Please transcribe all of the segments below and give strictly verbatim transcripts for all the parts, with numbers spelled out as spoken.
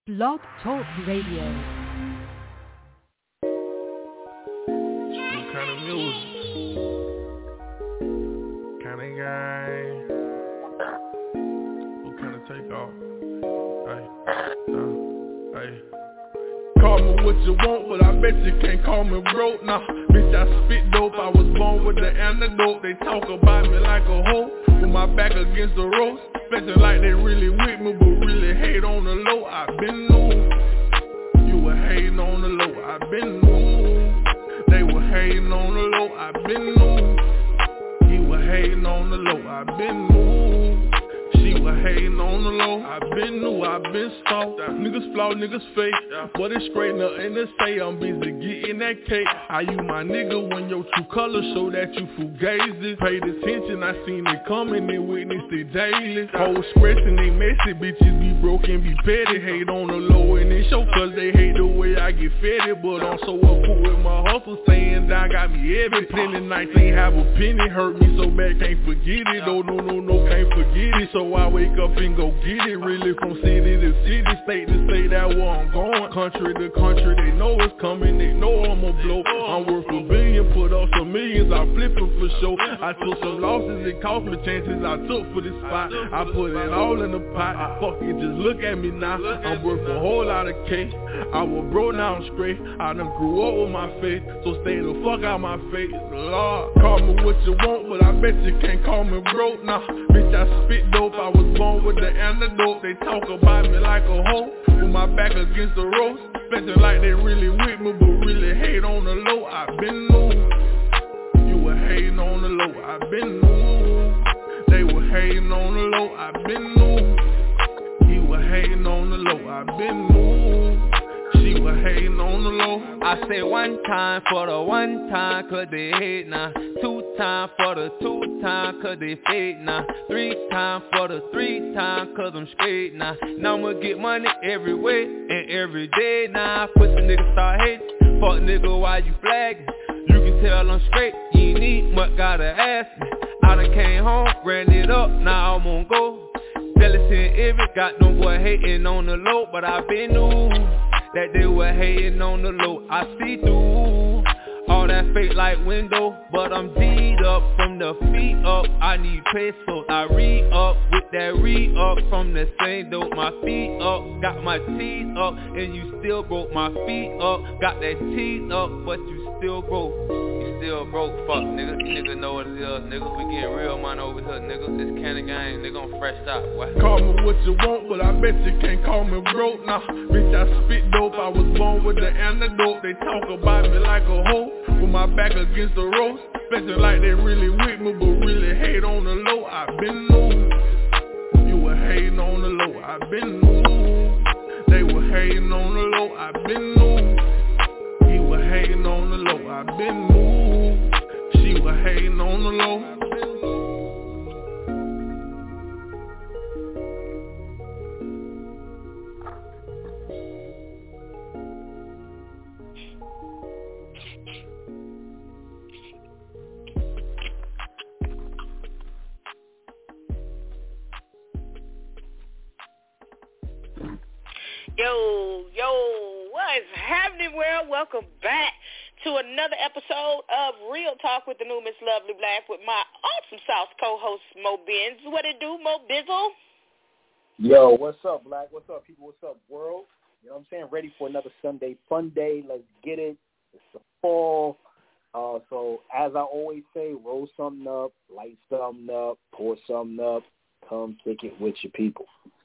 Blog Talk Radio. What kind of music? Kind of guy? What kind of takeoff? Hey, uh, hey. Call me what you want, but I bet you can't call me broke. Nah, bitch, I spit dope. I was born with the antidote. They talk about me like a hoe, with my back against the ropes. Spending like they really with me, but really hate on the low. I been new. You were hating on the low. I been new. They were hating on the low. I been new. You were hating on the low. I been new. She was hating on the low. I been new, I been soft. Niggas flaw, niggas fake. But it's straight nothing to say. I'm busy getting that cake. I you my nigga when your true colors show that you fugazi. Paid attention, I seen it coming and witnessed it daily. Hoes stressing, they messy, bitches be broken, be petty. Hate on the low and they show cause they hate the way I get fed. But I'm so up with my hustle, staying down got me heavy. Plenty nights ain't have a penny, hurt me so bad, can't forget it. No, no, no, no, can't forget it. So I wake up and go get it, really from city to city, state to state, that where I'm going. Country to country, they know it's coming, they know I'ma blow. I'm worth a billion, put up some millions, I flip it for sure. I took some losses, it cost me chances I took for this spot. I put it all in the pot, fuck it, just look at me now. I'm worth a whole lot of cake, I was broke, now I'm straight. I done grew up with my faith, so stay the fuck out my face. Lord, call me what you want, but I bet you can't call me broke. Nah, bitch, I spit dope, I was born with the antidote. They talk about me like a hoe, with my back against the ropes. Spending like they really with me, but really hate on the low. I been new. You were hating on the low. I been new. They were hating on the low. I been new. You were hating on the low. I been new. She was hating on the low. I say one time for the one time, cause they hate now. Two time for the two time, cause they fake now. Three time for the three time, cause I'm straight now. Now I'ma get money every way and every day now. Pussy nigga start hating, fuck nigga why you flagging? You can tell I'm straight, you ain't need much, gotta ask me. I done came home, ran it up, now I'm on go. Jealous and envy, got them boy hating on the low, but I been new. That they were hating on the low, I see through all that fake like window, but I'm D'd up from the feet up. I need pesos, I re-up with that re-up from the same dope. My feet up, got my teeth up, and you still broke. My feet up, got that teeth up, but you still broke. You still broke, fuck nigga. Nigga know what it is, nigga. We getting real money over here, nigga. This Cannon gang, nigga, I'm fresh out, boy. Call me what you want, but I bet you can't call me broke. Nah, bitch, I spit dope, I was born with the antidote. They talk about me like a hoe, with my back against the ropes. Spending like they really with me, but really hate on the low. I been new. You were hating on the low. I been new. They were hating on the low. I been new. You were hating on the low. I been new. She was hating on the low. Yo, yo, what is happening, world? Welcome back to another episode of Real Talk with the new Miss Lovely Black with my awesome South co-host, Mo Benz. What it do, Mo Bizzle? Yo, what's up, Black? What's up, people? What's up, world? You know what I'm saying? Ready for another Sunday fun day. Let's get it. It's the fall. Uh, so, as I always say, roll something up, light something up, pour something up, come kick it with your people.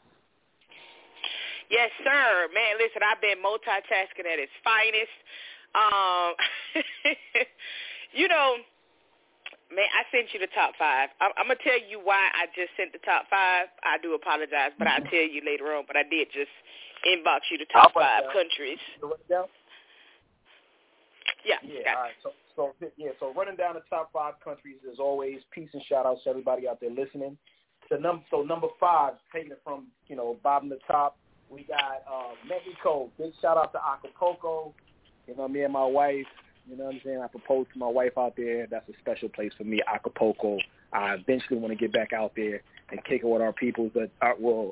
Yes, sir. Man, listen, I've been multitasking at its finest. Um, you know, man, I sent you the top five. I'm, I'm going to tell you why I just sent the top five. I do apologize, but I'll tell you later on. But I did just inbox you the top five down. countries. Down? Yeah. Yeah, all right. So, so, yeah, so running down the top five countries, as always, peace and shout-outs to everybody out there listening. So, num- so number five, taking it from, you know, bottom to top, we got uh, Mexico. Big shout out to Acapulco. You know, me and my wife, you know what I'm saying? I proposed to my wife out there. That's a special place for me, Acapulco. I eventually want to get back out there and kick it with our peoples that are, well,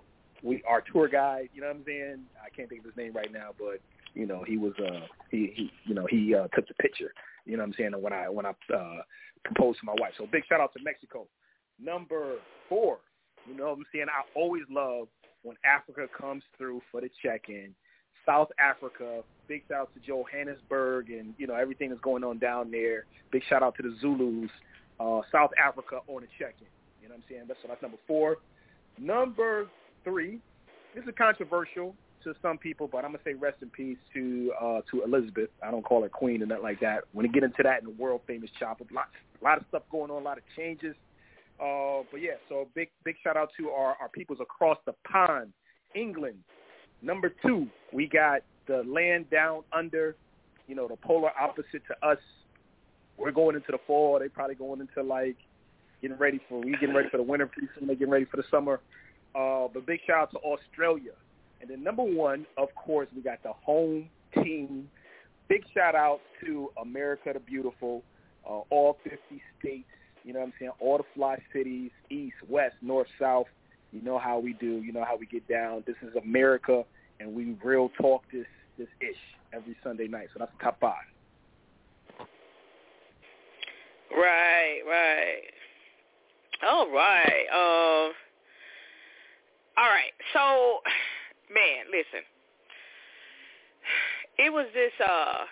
we our tour guide. You know what I'm saying? I can't think of his name right now, but you know he was uh he, he you know he uh, took the picture. You know what I'm saying? When I when I uh, proposed to my wife. So big shout out to Mexico. Number four. You know what I'm saying? I always love when Africa comes through for the check-in. South Africa, big shout out to Johannesburg and, you know, everything that's going on down there. Big shout out to the Zulus. Uh, South Africa on the check-in. You know what I'm saying? That's, so that's number four. Number three, this is controversial to some people, but I'm going to say rest in peace to uh, to Elizabeth. I don't call her queen or nothing like that. When you get into that in the world-famous chopper, a lot, a lot of stuff going on, a lot of changes. Uh, but, yeah, so big big shout-out to our, our peoples across the pond. England. Number two, we got the land down under, you know, the polar opposite to us. We're going into the fall. They're probably going into, like, getting ready for, we getting ready for the winter pretty soon. They're getting ready for the summer. Uh, but big shout-out to Australia. And then number one, of course, we got the home team. Big shout-out to America the Beautiful, uh, all fifty states. You know what I'm saying? All the fly cities, east, west, north, south. You know how we do. You know how we get down. This is America, and we real talk this this ish every Sunday night. So that's the top five. Right, right. All right. Uh, all right. So, man, listen. It was this. Uh,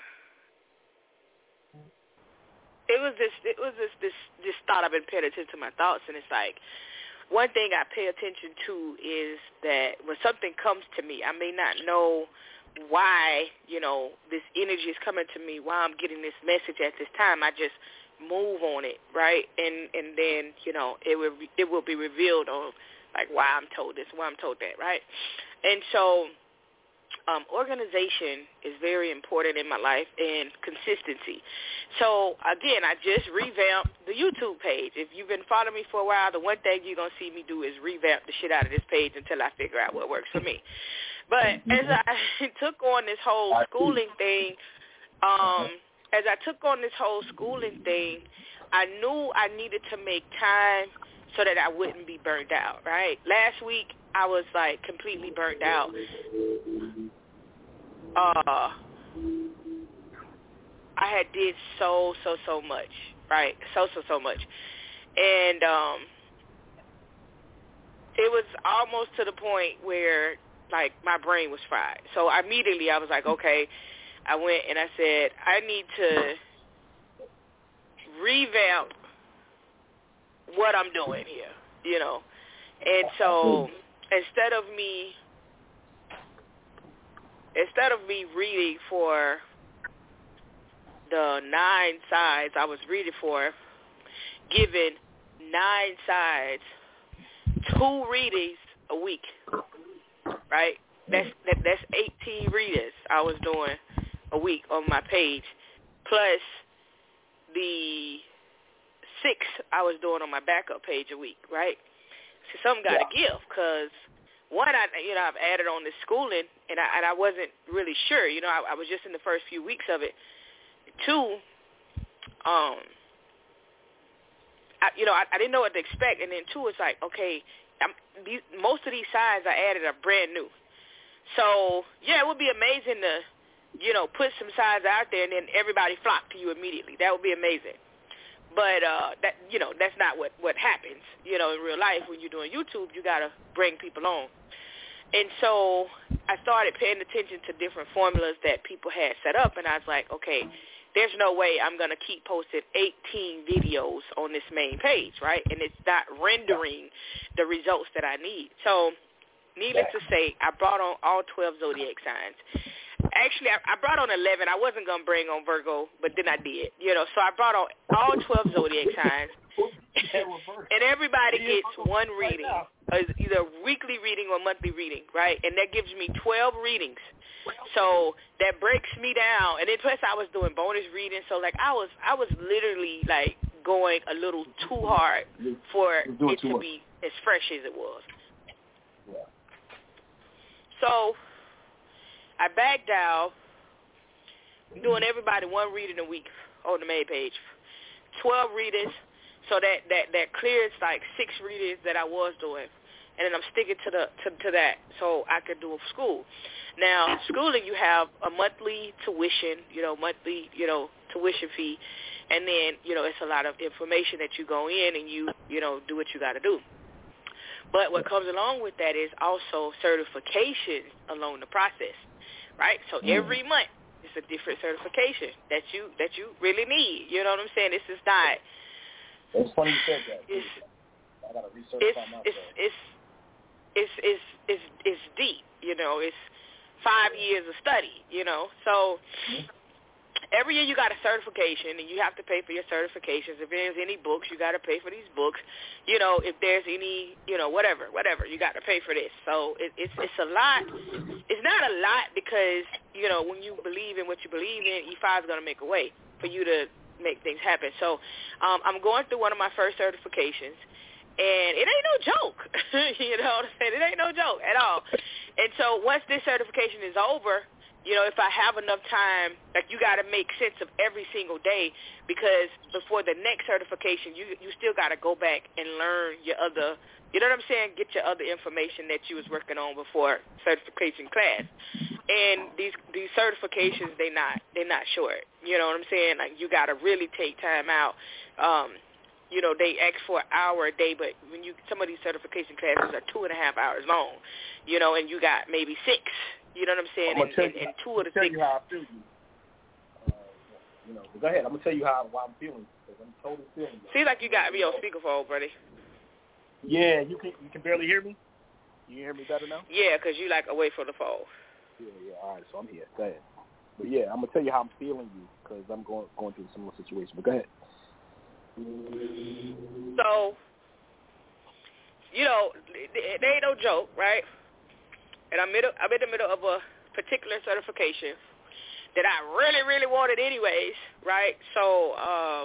it was this. It was this. This. This thought. I've been paying attention to my thoughts, and it's like, one thing I pay attention to is that when something comes to me, I may not know why, you know, this energy is coming to me, why I'm getting this message at this time. I just move on it, right? And and then, you know, it will it will be revealed on, like, why I'm told this, why I'm told that, right? And so um, organization is very important in my life, and consistency. So, again, I just revamped the YouTube page. If you've been following me for a while, the one thing you're going to see me do is revamp the shit out of this page until I figure out what works for me. But as I took on this whole schooling thing, um, as I took on this whole schooling thing, I knew I needed to make time so that I wouldn't be burnt out, right? Last week, I was, like, completely burnt out. Uh, I had did so, so, so much, right? So, so, so much. And um, it was almost to the point where, like, my brain was fried. So immediately I was like, okay, I went and I said, I need to revamp what I'm doing here, you know. And so instead of me, instead of me reading for the nine sides I was reading for, giving nine sides, two readings a week, right? That's that, that's eighteen readings I was doing a week on my page, plus the six I was doing on my backup page a week, right? So something got to give, because one, I you know I've added on this schooling, and I and I wasn't really sure, you know, I, I was just in the first few weeks of it. Two, um, I, you know, I, I didn't know what to expect, and then two, it's like, okay, I'm, these, most of these sides I added are brand new, so yeah, it would be amazing to, you know, put some sides out there and then everybody flock to you immediately. That would be amazing. But uh, that you know, that's not what, what happens. You know, in real life, when you're doing YouTube, you gotta bring people on. And so I started paying attention to different formulas that people had set up, and I was like, okay, there's no way I'm going to keep posting eighteen videos on this main page, right? And it's not rendering the results that I need. So needless to say, I brought on all twelve zodiac signs. Actually, I, I brought on eleven. I wasn't going to bring on Virgo, but then I did. You know, so I brought on all twelve zodiac signs. And everybody gets one reading, either weekly reading or monthly reading, right? And that gives me twelve readings. So that breaks me down. And then plus I was doing bonus readings, so like I was I was literally like going a little too hard for it to be as fresh as it was. So I backed out, doing everybody one reading a week on the main page. twelve readings. So that, that, that clears like six readings that I was doing. and then I'm sticking to the to, to that so I can do school. Now, schooling, you have a monthly tuition, you know, monthly, you know, tuition fee, and then, you know, it's a lot of information that you go in and you, you know, do what you got to do. But what comes along with that is also certifications along the process, right? So every month it's a different certification that you that you really need. You know what I'm saying? This is not. It's funny you said that. It's, I gotta research it's, on myself. It's it's it's it's it's it's deep. You know, it's five years of study. You know, so. Mm-hmm. Every year you got a certification, and you have to pay for your certifications. If there's any books, you got to pay for these books. You know, if there's any, you know, whatever, whatever, you got to pay for this. So it, it's it's a lot. It's not a lot because, you know, when you believe in what you believe in, E five is going to make a way for you to make things happen. So um, I'm going through one of my first certifications, and it ain't no joke. You know what I'm saying? It ain't no joke at all. And so once this certification is over, you know, if I have enough time, like you got to make sense of every single day, because before the next certification, you you still got to go back and learn your other, you know what I'm saying, get your other information that you was working on before certification class. And these these certifications, they not they not short. You know what I'm saying? Like you got to really take time out. Um, you know, they ask for an hour a day, but when you some of these certification classes are two and a half hours long. You know, and you got maybe six. You know what I'm saying? And, and, and two of the tell six. You how I feel you. Uh, you know, go ahead. I'm gonna tell you how why I'm feeling. Because I'm totally feeling. Seems like you got me on speakerphone, buddy. Yeah, you can. You can barely hear me. You hear me better now? Yeah, because you like away from the phone. Yeah, yeah. All right, so I'm here. Go ahead. But yeah, I'm gonna tell you how I'm feeling you because I'm going going through a similar situation. But go ahead. So, you know, it ain't no joke, right? And I'm in, I'm in the middle of a particular certification that I really, really wanted anyways, right? So, uh,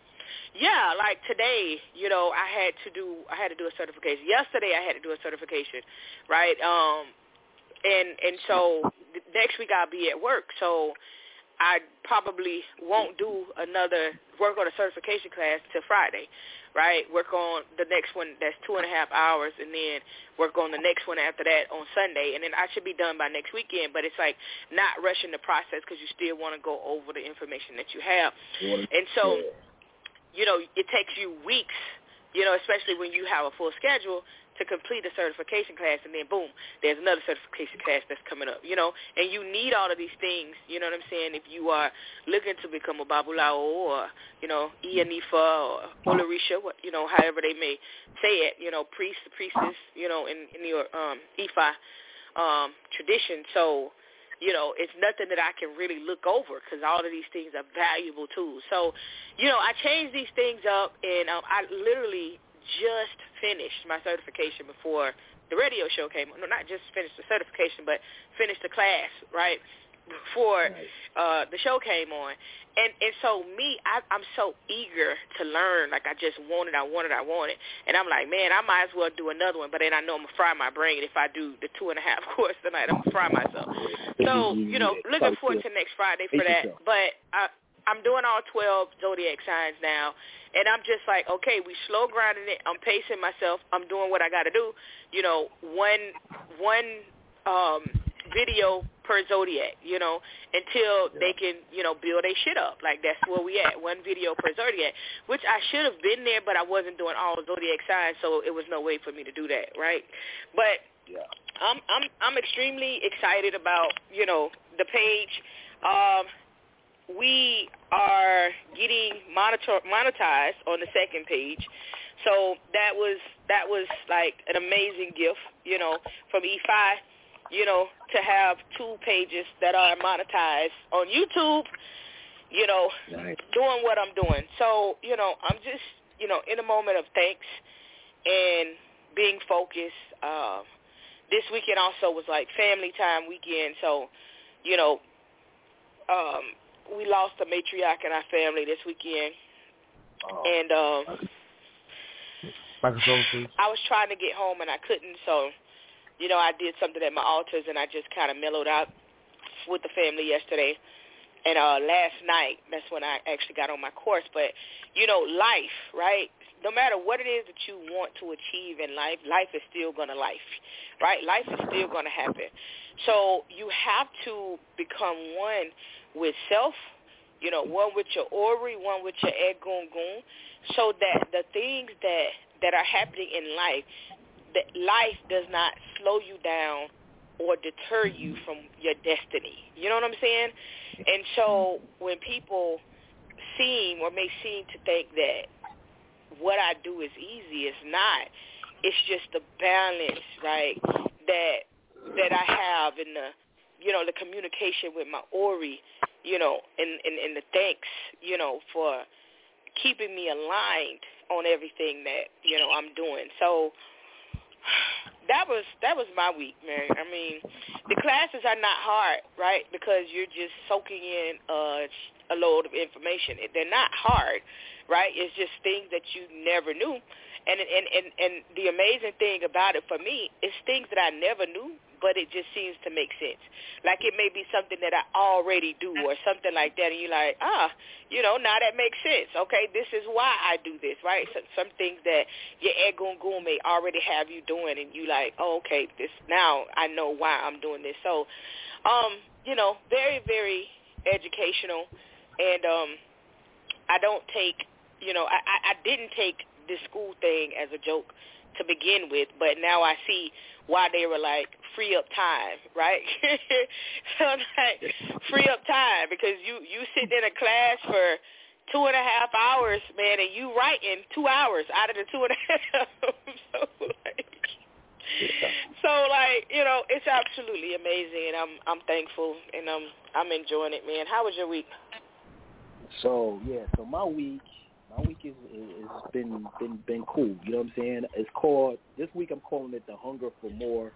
yeah, like today, you know, I had to do I had to do a certification. Yesterday I had to do a certification, right? Um, and and so next week I'll be at work. So I probably won't do another work on a certification class till Friday, right? Work on the next one that's two and a half hours, and then work on the next one after that on Sunday, and then I should be done by next weekend. But it's like not rushing the process because you still want to go over the information that you have, and so you know it takes you weeks, you know, especially when you have a full schedule, to complete a certification class, and then boom, there's another certification class that's coming up, you know, and you need all of these things, you know what I'm saying, if you are looking to become a Babulao or, you know, Ianifa or Olarisha, what, you know, however they may say it, you know, priest, priestess, you know, in, in your um, Ifa um, tradition. So, you know, it's nothing that I can really look over because all of these things are valuable tools. So, you know, I changed these things up, and um, I literally just finished my certification before the radio show came on. No, not just finished the certification, but finished the class, right, before uh, the show came on. And and so me, I, I'm so eager to learn. Like I just wanted, I wanted, I wanted. And I'm like, man, I might as well do another one. But then I know I'm going to fry my brain if I do the two and a half course tonight. I'm going to fry myself. So, you know, looking forward to next Friday for that. But I, I'm doing all twelve zodiac signs now. And I'm just like, okay, we slow grinding it. I'm pacing myself. I'm doing what I got to do. You know, one one um, video per zodiac, you know, until yeah. they can, you know, build their shit up. Like, that's where we at, one video per zodiac, which I should have been there, but I wasn't doing all zodiac signs, so it was no way for me to do that, right? But yeah. I'm I'm I'm extremely excited about, you know, the page. Um We are getting monitor, monetized on the second page, so that was that was like an amazing gift, you know, from E five, you know, to have two pages that are monetized on YouTube, you know, nice. Doing what I'm doing. So, you know, I'm just, you know, in a moment of thanks and being focused. Uh, this weekend also was like family time weekend, so, you know, um. we lost a matriarch in our family this weekend, oh. and um, I was trying to get home and I couldn't, so, you know, I did something at my altars and I just kind of mellowed out with the family yesterday, and uh, last night, that's when I actually got on my course, but, you know, life, right, no matter what it is that you want to achieve in life, life is still going to life, right? Life is still going to happen. So you have to become one with self, you know, one with your Ori, one with your Egungun, so that the things that, that are happening in life, that life does not slow you down or deter you from your destiny. You know what I'm saying? And so when people seem or may seem to think that what I do is easy, it's not. It's just the balance, right, that that I have in the, you know, the communication with my Ori, you know, and, and, and the thanks, you know, for keeping me aligned on everything that, you know, I'm doing. So that was that was my week, man. I mean, the classes are not hard, right, because you're just soaking in uh, a load of information. They're not hard, right? It's just things that you never knew. And and, and, and the amazing thing about it for me is things that I never knew, but it just seems to make sense. Like it may be something that I already do or something like that, and you're like, ah, you know, now that makes sense. Okay, this is why I do this, right? So, some things that your Egungun may already have you doing, and you like, oh, okay, this now I know why I'm doing this. So, um, you know, very, very educational, and um, I don't take, you know, I, I, I didn't take this school thing as a joke to begin with, but now I see why they were like, free up time, right? So like, free up time, because you, you sit in a class for two and a half hours, man, and you writing two hours out of the two and a half. so, like, so like, you know, it's absolutely amazing, and I'm I'm thankful, and I'm I'm enjoying it, man. How was your week? So yeah, so my week. My week is has been been been cool. You know what I'm saying? It's called this week. I'm calling it the Hunger for More.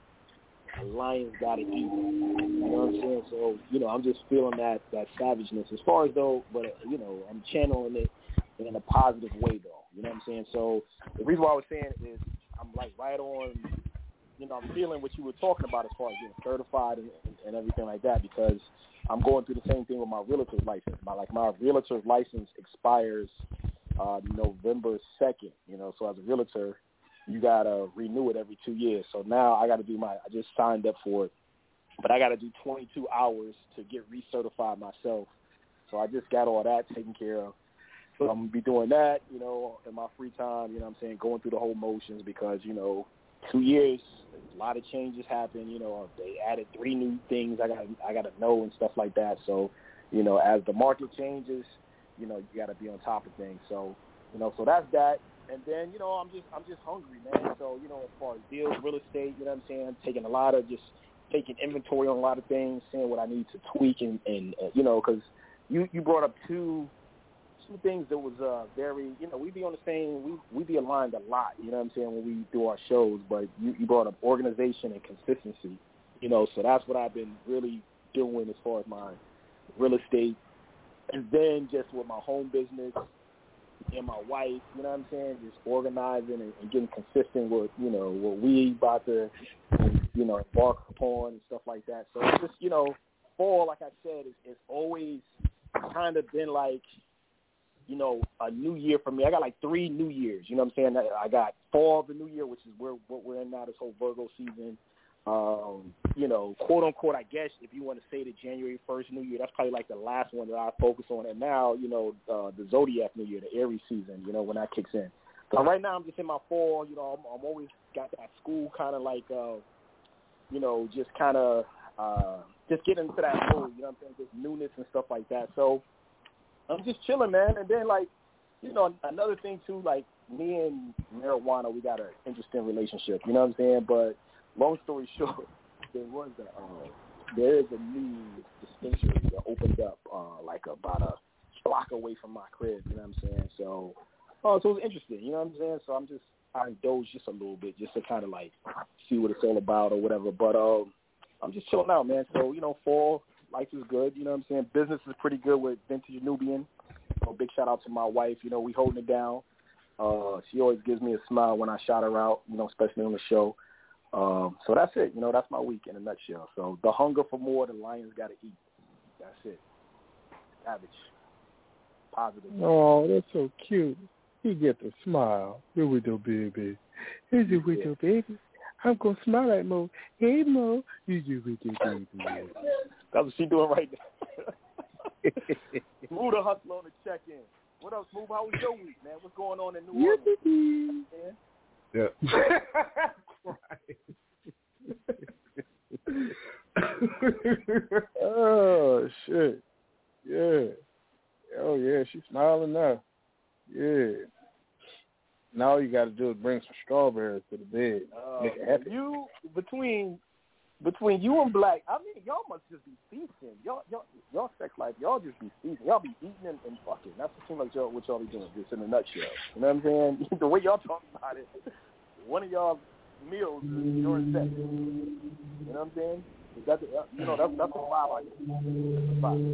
A Lion's Gotta Eat. You know what I'm saying? So you know, I'm just feeling that that savageness. As far as though, but you know, I'm channeling it in a positive way though. You know what I'm saying? So the reason why I was saying is I'm like right on. You know, I'm feeling what you were talking about as far as being certified and, and, and everything like that, because I'm going through the same thing with my realtor's license. My like my realtor's license expires Uh, November second, you know, so as a realtor, you got to renew it every two years. So now I got to do my, I just signed up for it, but I got to do twenty-two hours to get recertified myself. So I just got all that taken care of. So I'm going to be doing that, you know, in my free time, you know what I'm saying, going through the whole motions because, you know, two years, a lot of changes happen, you know, they added three new things I got I got to know and stuff like that. So, you know, as the market changes, you know, you got to be on top of things. So, you know, so that's that. And then, you know, I'm just I'm just hungry, man. So, you know, as far as deals, real estate, you know what I'm saying, taking a lot of just taking inventory on a lot of things, seeing what I need to tweak and, and uh, you know, because you, you brought up two two things that was uh, very, you know, we be on the same, we we be aligned a lot, you know what I'm saying, when we do our shows. But you, you brought up organization and consistency, you know, so that's what I've been really doing as far as my real estate. And then just with my home business and my wife, you know what I'm saying, just organizing and, and getting consistent with, you know, what we about to, you know, embark upon and stuff like that. So it's just, you know, fall, like I said, it's, it's always kind of been like, you know, a new year for me. I got like three new years, you know what I'm saying? I got fall of the new year, which is where what we're in now, this whole Virgo season. Um, you know, quote unquote, I guess if you want to say the January first New Year, that's probably like the last one that I focus on. And now, you know, uh, the Zodiac New Year, the Aries season, you know, when that kicks in. So right now I'm just in my fall, you know, I'm, I'm always got that school kind of like, uh, you know, just kind of uh, just getting into that mode, you know what I'm saying, just newness and stuff like that. So I'm just chilling, man. And then, like, you know, another thing too, like me and marijuana, we got an interesting relationship, you know what I'm saying? But long story short, there was a uh, there is a new dispensary that opened up uh, like about a block away from my crib. You know what I'm saying? So, oh, so it was interesting. You know what I'm saying? So I'm just I indulge just a little bit just to kind of like see what it's all about or whatever. But um, I'm just chilling out, man. So you know, fall life is good. You know what I'm saying? Business is pretty good with Vintage Nubian. So big shout out to my wife. You know, we holding it down. Uh, she always gives me a smile when I shout her out. You know, especially on the show. Um, so that's it. You know, that's my week in a nutshell. So the hunger for more, the lions got to eat. That's it. Savage. Positive. Oh, that's so cute. He get the smile. Here we go, baby. Here's your with your baby. I'm gonna smile at Mo. Hey Mo, here's your with your baby. That's what she doing right now. Smooth the hustler on the check-in. What up, Smooth? How was your week, man? What's going on in New Orleans? Yeah. Oh shit. Yeah. Oh yeah, she's smiling now. Yeah. Now all you got to do is bring some strawberries to the bed. Uh, Make it happy. You between between you and Black, I mean, y'all must just be feasting. Y'all, y'all, y'all sex life, y'all just be feasting. Y'all be eating and, and fucking. That's what seems like y'all, what y'all be doing, just in a nutshell. You know what I'm saying? The way y'all talk about it, one of y'all meals is during sex. You know what I'm saying? Is that the, you know, that's that's a vibe I get. That's a vibe.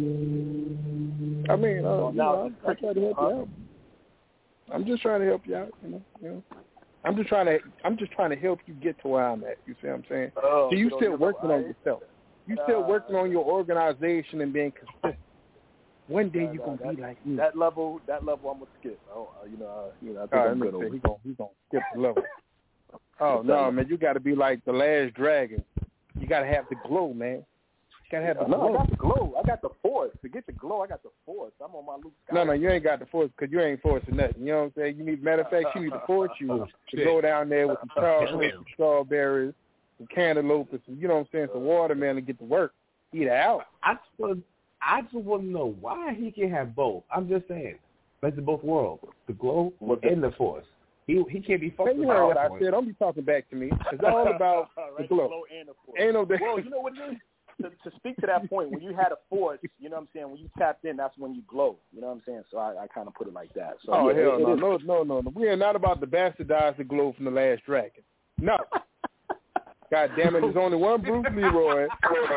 I mean, uh, So you now know, it's I try to help you out. I'm just trying to help you out, you know. You know. I'm just trying to. I'm just trying to help you get to where I'm at. You see what I'm saying? Oh, so you you know, still you're working right. on yourself. You still Uh, working on your organization and being consistent. One day uh, you're uh, gonna that, be like me. That level, that level, I'm gonna skip. Oh, uh, you know, uh, you know, I think All right, I'm let good me over say, he it. gonna he gonna skip the level. Oh no, man, you got to be like the last dragon. You got to have the glow, man. You got to have the no, glow. I got the glow. I got the force. To get the glow, I got the force. I'm on my Luke Skywalker. No, no, you ain't got the force because you ain't forcing nothing. You know what I'm saying? You need, matter of fact, you need to force you Oh, to go down there with some chocolate, some strawberries, some cantaloupe, and some, you know what I'm saying, some watermelon and get to work. Eat it out. I just want, I just want to know why he can have both. I'm just saying, best of both worlds, the glow and the force. He he can't be fucked Hey, you with heard what that I point. said. Don't be talking back to me. It's all about the right, glow. glow and the force. Ain't no Well, difference. you know what it is? To, to speak to that point, when you had a force, you know what I'm saying, when you tapped in, that's when you glow. You know what I'm saying? So I, I kind of put it like that. So, Oh, yeah, hell it, no. it no. No, no, no. We are not about to bastardize the glow from the last dragon. No. God damn it, there's only one Bruce Leroy.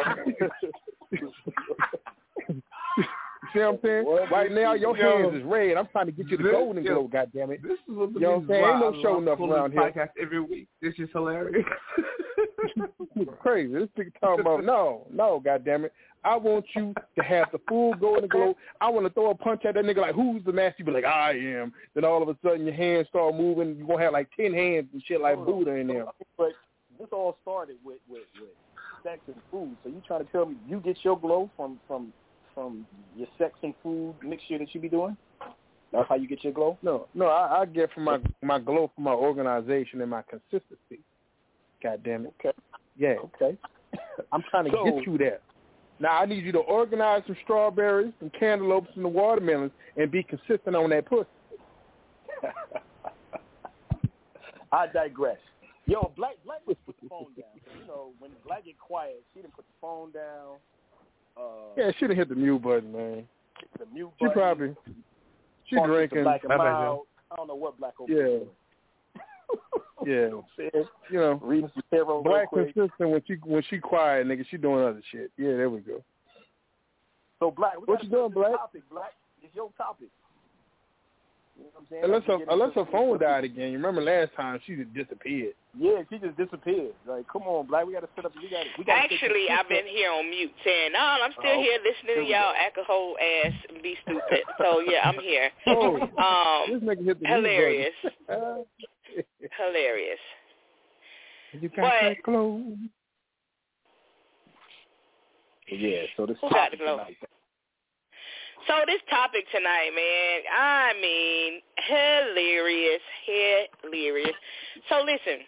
See what I'm saying? What? Right now, your Yo, hands is red. I'm trying to get you the this- golden yo, glow, God damn it. This is what the You know what I'm saying? Ain't no I show love enough pulling around this here. podcast every week. This is hilarious. It's crazy. This nigga talking about, no, no, God damn it. I want you to have the full golden glow. I want to throw a punch at that nigga like, who's the master? You be like, I am. Then all of a sudden your hands start moving. You're going to have like ten hands and shit like Buddha in there. But this all started with, with, with sex and food. So you trying to tell me you get your glow from, from, from your sex and food mixture that you be doing? That's how you get your glow? No, no, I, I get from my, my glow from my organization and my consistency. God damn it. Okay. Yeah. Okay. I'm trying to So- get you there. Now, I need you to organize some strawberries, some cantaloupes, and the watermelons, and be consistent on that pussy. I digress. Yo, Black Black just put the phone down. So, you know, when Black get quiet, she didn't put the phone down. Uh, Yeah, she done hit the mute button, man. the mute She button. probably, she Talking to drinking. Black and Bye-bye, Mild. I don't know what Black over Yeah. doing. Yeah. You know, Reading some tarot real Black quick. consistent when she when she quiet, nigga, she doing other shit. Yeah, there we go. So Black, we What gotta you get doing, to Black? the Topic, Black, it's your topic. You know what I'm saying? Unless her, Like, get unless into- her phone died again. You remember last time she just disappeared. Yeah, she just disappeared. Like, come on, Black, we got to set up. We got. We got. Actually, I've been here on mute saying, no, I'm still Oh, here listening to here we y'all go. act a whole ass and be stupid. So, yeah, I'm here. Oh, Um, this nigga hit the hilarious. mute button. Hilarious. You got But- that glow. Yeah. So this Who got topic the glow? tonight. So this topic tonight, man, I mean, hilarious, hilarious. So listen,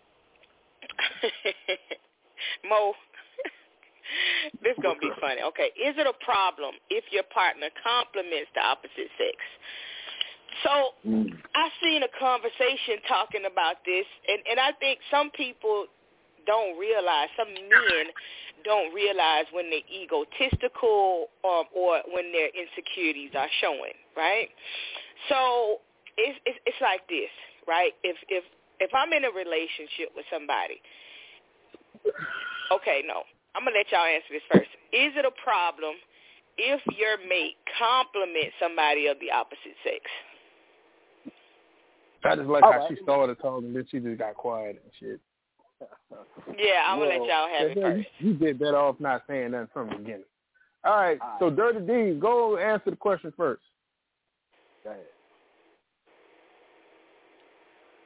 Mo, this is going to be funny. Okay, is it a problem if your partner compliments the opposite sex? So I seen a conversation talking about this, and, and I think some people don't realize, some men don't realize when they're egotistical or, or when their insecurities are showing, right? So it's, it's, it's like this, right? If, if, if I'm in a relationship with somebody, okay, no, I'm going to let y'all answer this first. Is it a problem if your mate compliments somebody of the opposite sex? I just like All how right. she started talking, then she just got quiet and shit. Yeah, I'm going to let Well, y'all have it Yeah, you, first. you did better off not saying nothing from the beginning. All right, All right. so Dirty D, go answer the question first. Go ahead.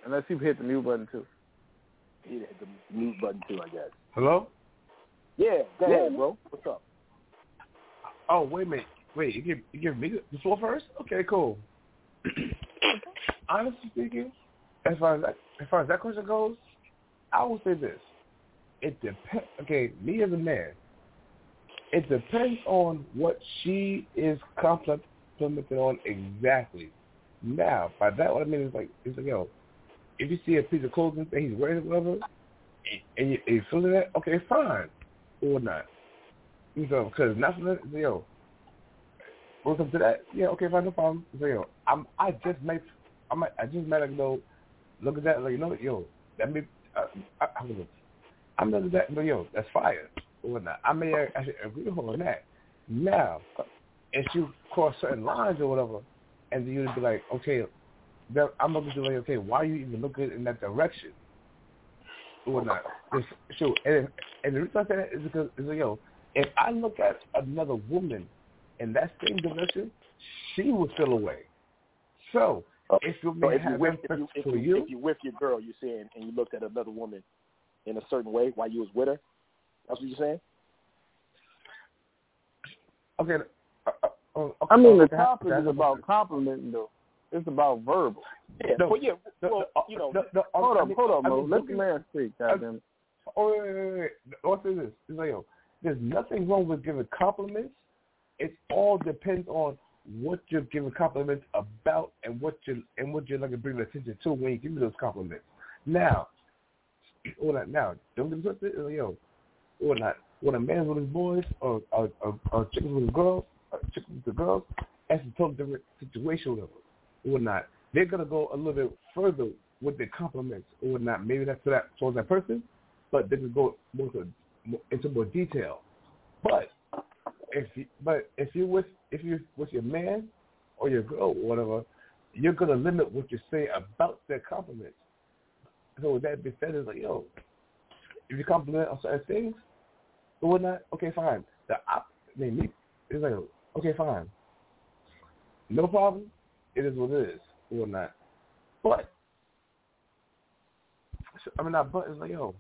Unless you hit the mute button too. He hit the mute button too, I guess. Hello? Yeah, go yeah. ahead, bro. What's up? Oh, wait a minute. Wait, you give you give me the floor first? Okay, cool. Honestly speaking, as far as that, as far as that question goes, I will say this: it depends. Okay, me as a man, it depends on what she is complimenting on exactly. Now, by that, what I mean is like, it's like, yo, if you see a piece of clothing that he's wearing, whatever, and you, and you feeling that, okay, fine, or not. You know, because nothing, yo. When it comes to that, yeah, okay, fine, no problem. So, yo, I'm, I just might, I might, I just might, like, you know, look at that, like, you know, yo, that may, uh, I, I, I'm looking at that, but yo, that's fire, or not. I may actually agree with her on that. Now, if you cross certain lines or whatever, and then you'd be like, okay, that, I'm looking at you like, okay, why are you even looking in that direction, or not? If, sure, and, and the reason I say that is because, is like, yo, if I look at another woman in that same direction, she would feel away. So, if you so may if have you with, that if you, if for you, you, if you with your girl, you're saying, and you looked at another woman in a certain way while you was with her, that's what you're saying? Okay. Uh, uh, uh, okay I mean, the okay, topic okay, is about complimenting, though. It's about verbal. Yeah, no, well, yeah, no, well, no, you know. no, no, Hold I up, mean, hold up, I Mo. mean, Let the man speak, goddamn it. Oh, wait, wait, wait, wait. I'll say this. It's like, yo, there's nothing wrong with giving compliments. It all depends on what you're giving compliments about and what you and what you're like to bring attention to when you give me those compliments. Now, or not now, don't get it twisted, yo, or not. When a man's with his boys or or, or, or chickens with his girls, or chickens with the girls, that's a totally different situation with them. Or not. They're gonna go a little bit further with their compliments or not. Maybe that's to that towards that person, but they can go more to, more, into more detail. But if you, but if you're with if you're with your man or your girl or whatever, you're gonna limit what you say about their compliments. So with that being said, it's like, yo, if you compliment on certain things or whatnot, okay, fine. The op, I mean, me, it's like, okay, fine, no problem. It is what it is or whatnot. But I mean, not but it's like, yo,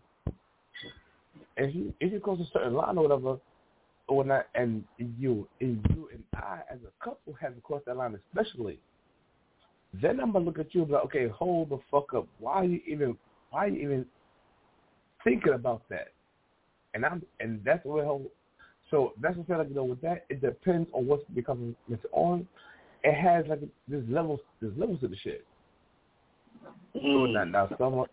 if you if you cross a certain line or whatever. Or not, and you, and you and I, as a couple, haven't crossed that line, especially. Then I'm gonna look at you and be like, okay, hold the fuck up. Why are you even, why are you even thinking about that? And I'm, and that's the whole. So that's what I feel like, you know, with that, it depends on what's becoming on. It has like there's levels, there's levels to the shit. So now, now, someone,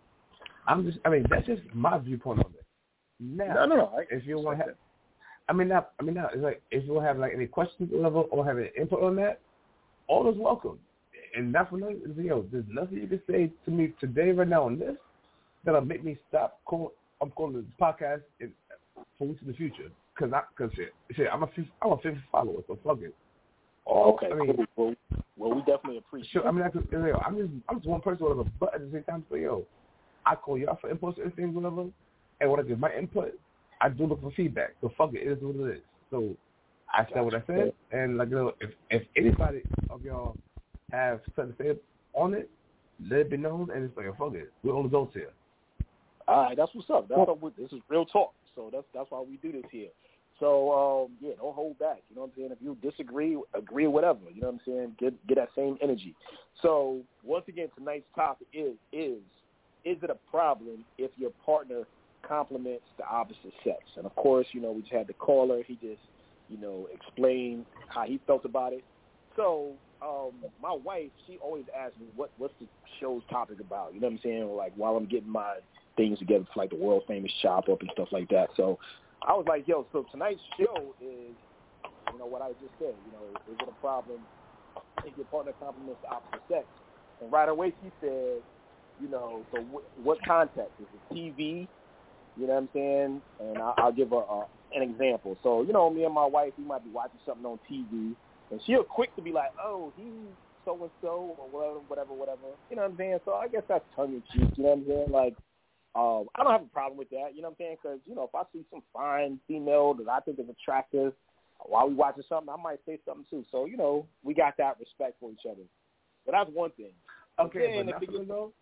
I'm just, I mean, that's just my viewpoint on it. Now, no, no, no. I, if you want to have. I mean, not, I mean, not, it's like, if you have, like, any questions or whatever, or have any input on that, all is welcome. And not for nothing, you know, there's nothing you can say to me today, right now, on this, that'll make me stop calling, I'm calling this podcast in, for weeks in the future. Because I, cause shit, shit, I'm a, I'm a fifty follower, so fuck it. All, okay, I mean, cool. Well, well, we definitely appreciate sure, it. I mean, I could, you know, I'm just, I'm just one person with a but at the same time, so, yo, I call y'all for input and things, whatever, and when I give my input, I do look for feedback. So fuck it, it is what it is. So I said what I said, and like, you know, if if anybody of y'all have something to say on it, let it be known, and it's like, fuck it, we're all adults here. All right, that's what's up. That's what we, this is real talk. So that's that's why we do this here. So um, yeah, don't hold back. You know what I'm saying? If you disagree, agree, or whatever, you know what I'm saying? Get get that same energy. So once again, tonight's topic is is is it a problem if your partner compliments the opposite sex? And of course, you know, we just had the caller. He just, you know, explained how he felt about it. So um, my wife, she always asks me, what what's the show's topic about? You know what I'm saying? Like while I'm getting my things together for like the world famous Chop Up and stuff like that. So I was like, yo, so tonight's show is, you know, what I just said. You know, is it a problem if your partner compliments the opposite sex? And right away she said, you know, so w- what context? Is it T V? You know what I'm saying? And I'll, I'll give a, a, an example. So, you know, me and my wife, we might be watching something on T V, and she'll quick to be like, oh, he's so-and-so or whatever, whatever, whatever. You know what I'm saying? So I guess that's tongue-in-cheek, you know what I'm saying? Like, um, I don't have a problem with that, you know what I'm saying? Because, you know, if I see some fine female that I think is attractive while we watching something, I might say something too. So, you know, we got that respect for each other. But that's one thing. Okay, then but if it gets, though,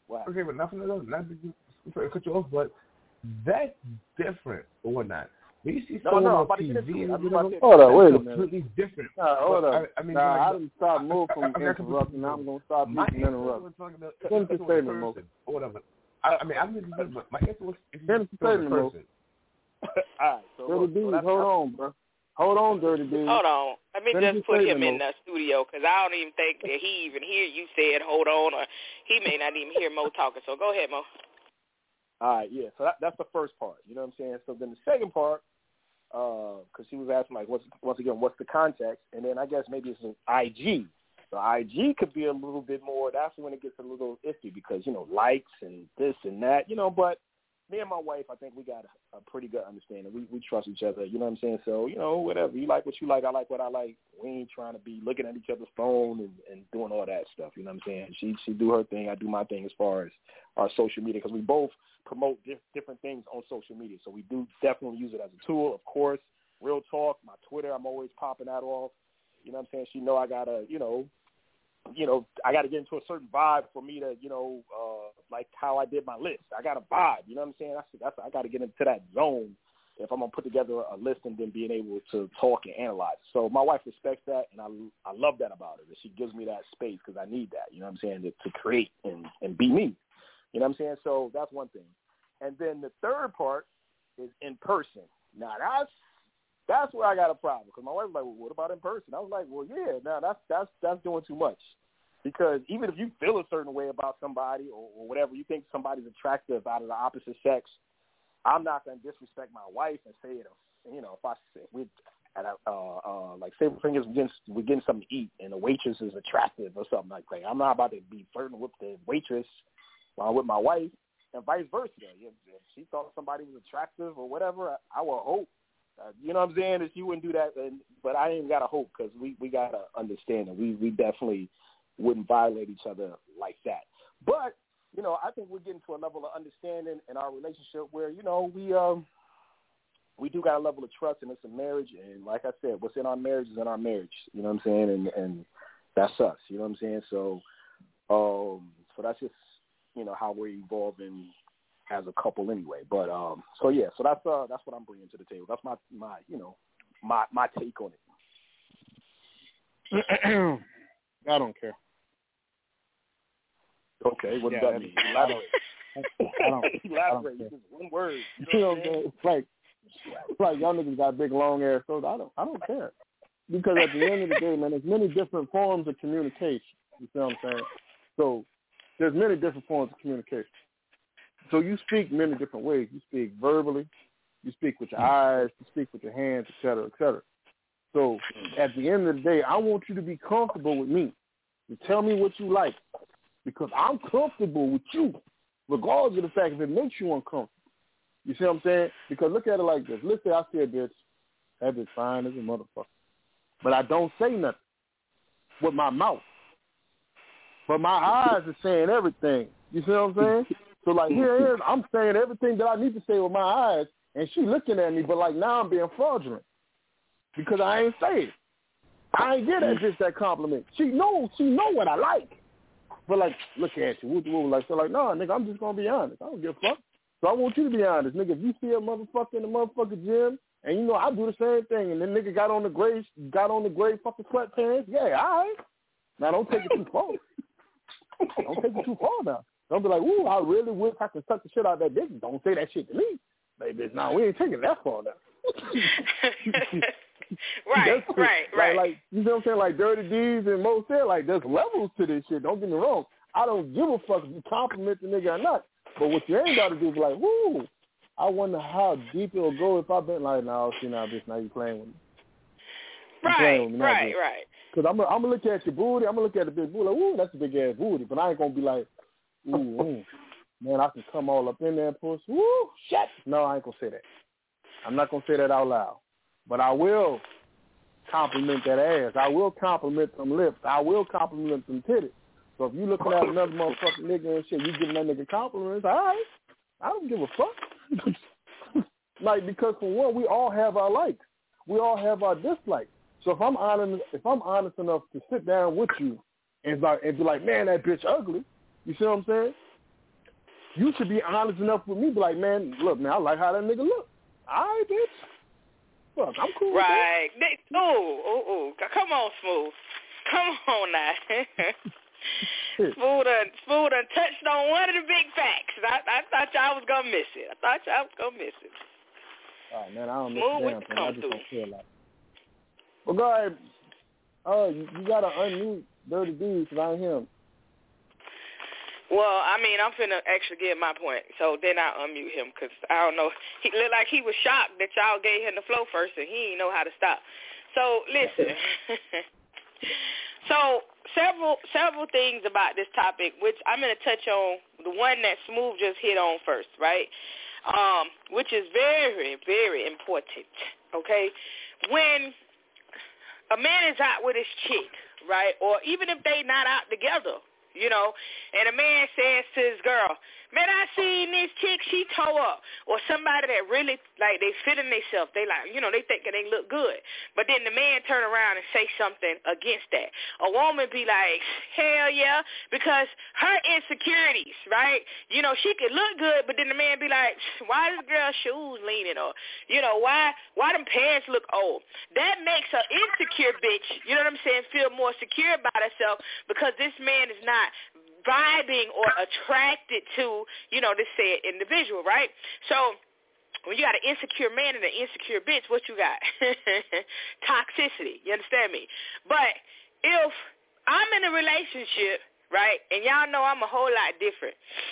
What? Okay, but nothing else. Not to cut you off, but that's different or whatnot. When you see someone no, no, on T V, I'm whatever, hold on, wait a minute. completely different. Nah, hold but, up. I, I mean, nah, like, I didn't stop Mo from I, I, interrupting. I'm going to stop you from interrupting. Finish the statement, Mo. Or whatever. I, I mean, I'm just but my answer was if you Finish the statement, Mo. All right, so Dirty look, D's, so hold on, bro. Hold on, Dirty D's. Hold on. Let me Finish just put the him in statement, the studio because I don't even think that he even hear you said hold on, or he may not even hear Mo talking. So go ahead, Mo. All right, yeah. So that, that's the first part. You know what I'm saying? So then the second part, because uh, he was asking, like, what's, once again, what's the context? And then I guess maybe it's an I G. So I G could be a little bit more. That's when it gets a little iffy because, you know, likes and this and that, you know, but me and my wife, I think we got a, a pretty good understanding. We we trust each other, you know what I'm saying? So, you know, whatever. You like what you like, I like what I like. We ain't trying to be looking at each other's phone and, and doing all that stuff, you know what I'm saying? She she do her thing, I do my thing as far as our social media because we both promote diff- different things on social media. So we do definitely use it as a tool, of course. Real talk, my Twitter, I'm always popping that off. You know what I'm saying? She know I got to, you know, you know, I got to get into a certain vibe for me to, you know, uh, like how I did my list. I got a vibe, you know what I'm saying? That's, that's, I got to get into that zone if I'm going to put together a list and then being able to talk and analyze. So my wife respects that, and I, I love that about her, that she gives me that space because I need that, you know what I'm saying, to, to create and, and be me. You know what I'm saying? So that's one thing. And then the third part is in person. Now, that's That's where I got a problem because my wife was like, well, what about in person? I was like, well, yeah, now that's that's that's doing too much because even if you feel a certain way about somebody or, or whatever, you think somebody's attractive out of the opposite sex, I'm not going to disrespect my wife and say it. You know, if I say we at a, uh, uh, like say we're getting we're getting something to eat and the waitress is attractive or something like that, I'm not about to be flirting with the waitress while I'm with my wife and vice versa. If she thought somebody was attractive or whatever, I, I will hope. Uh, you know what I'm saying? That you wouldn't do that, and, but I ain't got to hope because we, we got to understand that we, we definitely wouldn't violate each other like that. But, you know, I think we're getting to a level of understanding in our relationship where, you know, we um we do got a level of trust and it's a marriage. And like I said, what's in our marriage is in our marriage. You know what I'm saying? And, and that's us. You know what I'm saying? So, um, so that's just, you know, how we're evolving as a couple anyway. But um so yeah, so that's uh that's what I'm bringing to the table. That's my my you know my my take on it. I don't care. Okay, what yeah, does that mean? Elaborate. I don't elaborate. Just one word. You know what I'm saying? It's like it's like y'all niggas got big long ass so I don't I don't care. Because at the end of the day, man, there's many different forms of communication. You see what I'm saying? So there's many different forms of communication. So you speak many different ways. You speak verbally, you speak with your eyes, you speak with your hands, et cetera, et cetera. So at the end of the day, I want you to be comfortable with me. You tell me what you like because I'm comfortable with you, regardless of the fact if it makes you uncomfortable. You see what I'm saying? Because look at it like this. Let's say I say a bitch, that bitch fine as a motherfucker. But I don't say nothing with my mouth. But my eyes are saying everything. You see what I'm saying? So, like, here it is. I'm saying everything that I need to say with my eyes, and she looking at me, but, like, now I'm being fraudulent because I ain't say it. I ain't get that bitch that compliment. She knows. She know what I like. But, like, look at you. Woo, woo, like, so, like, no, nigga, I'm just going to be honest. I don't give a fuck. So I want you to be honest. Nigga, if you see a motherfucker in the motherfucking gym, and, you know, I do the same thing, and then nigga got on the gray, got on the gray fucking sweatpants, yeah, all right. Now, don't take it too far. Don't take it too far now. Don't be like, ooh, I really wish I could suck the shit out of that dick. Don't say that shit to me. Baby, no, we ain't taking it that far now. right, right, like, right. Like, you know what I'm saying? Like Dirty D's and Mo said, like, there's levels to this shit. Don't get me wrong. I don't give a fuck if you compliment the nigga or not. But what you ain't got to do is be like, woo, I wonder how deep it'll go if I've been like, no, see, now, bitch, now you playing with me. You right, with me, right, bitch. right. Because I'm going to look at your booty. I'm going to look at the big booty. Like, ooh, that's a big-ass booty. But I ain't going to be like, ooh, ooh, man, I can come all up in there and push. Woo, shit. No, I ain't going to say that. I'm not going to say that out loud. But I will compliment that ass. I will compliment them lips. I will compliment them titties. So if you looking at another motherfucking nigga and shit, you giving that nigga compliments, all right. I don't give a fuck. Like, because for one, we all have our likes. We all have our dislikes. So if I'm honest, if I'm honest enough to sit down with you and like and be like, man, that bitch ugly, you see what I'm saying? you should be honest enough with me. Be like, man, look, man, I like how that nigga look. All right, bitch. Look, I'm cool. Right. Oh, oh, oh. Come on, Smooth. Come on now. Smooth done, Smooth done touched on one of the big facts. I, I thought y'all was going to miss it. I thought y'all was going to miss it. All right, man, I don't miss Smooth the with damn the thing. I come just through. don't feel like it. Well, go ahead. Oh, you, you got to unmute Dirty Dudes because I ain't him. Well, I mean, I'm finna actually get my point, so then I unmute him because I don't know. He looked like he was shocked that y'all gave him the flow first, and he didn't know how to stop. So listen. So several several things about this topic, which I'm gonna touch on the one that Smooth just hit on first, right? Um, which is very very important. Okay, when a man is out with his chick, right, or even if they not out together. You know, and a man says to his girl, man, I seen this chick, she toe up. Or somebody that really, like, they feeling themselves. They like, you know, they thinking they look good. But then the man turn around and say something against that. A woman be like, hell yeah, because her insecurities, right? You know, she could look good, but then the man be like, why this girl's shoes leaning? Or, you know, why why them pants look old? That makes her insecure bitch, you know what I'm saying, feel more secure about herself because this man is not vibing or attracted to, you know, this said individual, right? So when you got an insecure man and an insecure bitch, what you got? Toxicity, you understand me? But if I'm in a relationship, right, and y'all know I'm a whole lot different,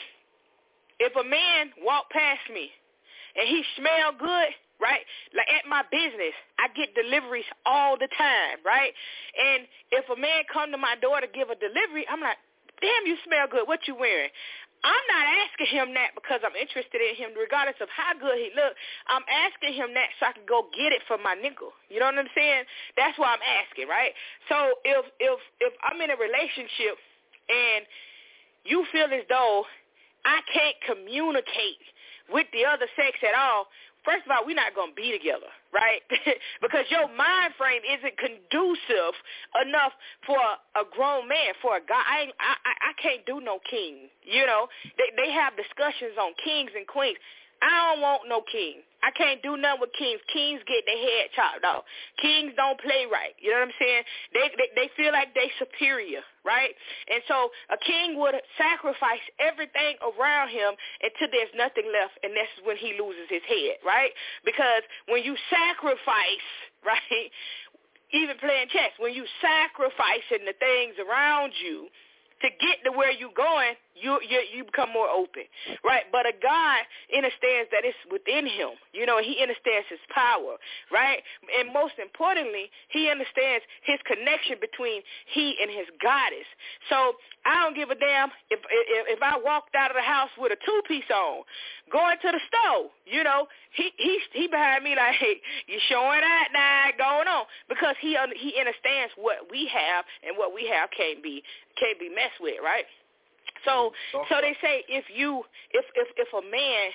if a man walk past me and he smell good, right, like at my business, I get deliveries all the time, right? And if a man come to my door to give a delivery, I'm like, damn, you smell good. What you wearing? I'm not asking him that because I'm interested in him, regardless of how good he look. I'm asking him that so I can go get it for my nickel. You know what I'm saying? That's why I'm asking, right? So if if if I'm in a relationship and you feel as though I can't communicate with the other sex at all, first of all, we're not going to be together, right? Because your mind frame isn't conducive enough for a grown man, for a guy. I, I, I can't do no king, you know. They, they have discussions on kings and queens. I don't want no king. I can't do nothing with kings. Kings get their head chopped off. Kings don't play right. You know what I'm saying? They they, they feel like they superior, right? And so a king would sacrifice everything around him until there's nothing left, and that's when he loses his head, right? Because when you sacrifice, right, even playing chess, when you sacrificing the things around you to get to where you're going, you, you you become more open, right? But a God understands that it's within him. You know, he understands his power, right? And most importantly, he understands his connection between he and his goddess. So I don't give a damn if if, if I walked out of the house with a two-piece on, going to the store, you know, he he he behind me like, hey, you showing that now, going on, because he he understands what we have and what we have can't be can't be messed with, right? So so they say if you if if if a man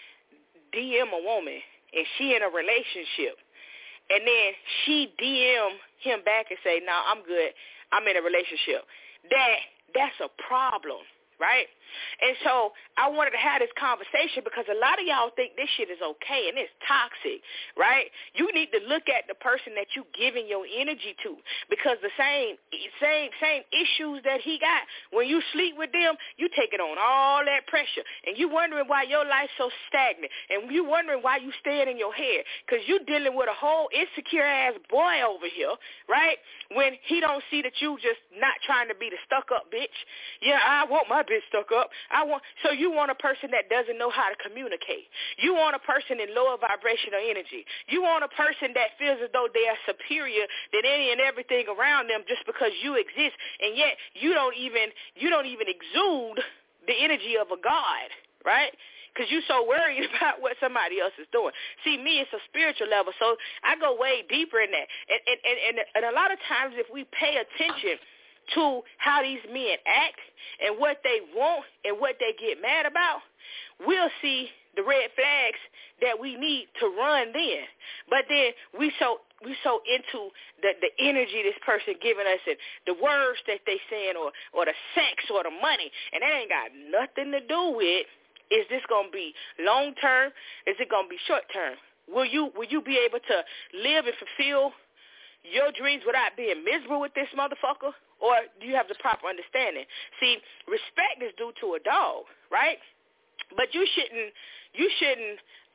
D M a woman and she in a relationship and then she D M him back and say, no, nah, I'm good, I'm in a relationship, that that's a problem, right? And so I wanted to have this conversation because a lot of y'all think this shit is okay and it's toxic, right? You need to look at the person that you giving your energy to, because the same same same issues that he got, when you sleep with them, you taking on all that pressure, and you wondering why your life's so stagnant, and you wondering why you staying in your head, because you dealing with a whole insecure ass boy over here, right? When he don't see that you just not trying to be the stuck up bitch. Yeah, I want my bitch stuck up. I want so you want a person that doesn't know how to communicate. You want a person in lower vibrational energy. You want a person that feels as though they are superior than any and everything around them just because you exist, and yet you don't even you don't even exude the energy of a god, right? Because you're so worried about what somebody else is doing. See, me, it's a spiritual level, so I go way deeper in that. And and and, and a lot of times, if we pay attention to how these men act and what they want and what they get mad about, we'll see the red flags that we need to run then. But then we so we so into the, the energy this person giving us and the words that they saying, or, or the sex or the money, and that ain't got nothing to do with Is this going to be long term? Is it going to be short term? Will you will you be able to live and fulfill your dreams without being miserable with this motherfucker? Or do you have the proper understanding? See, respect is due to a dog, right? But you shouldn't you shouldn't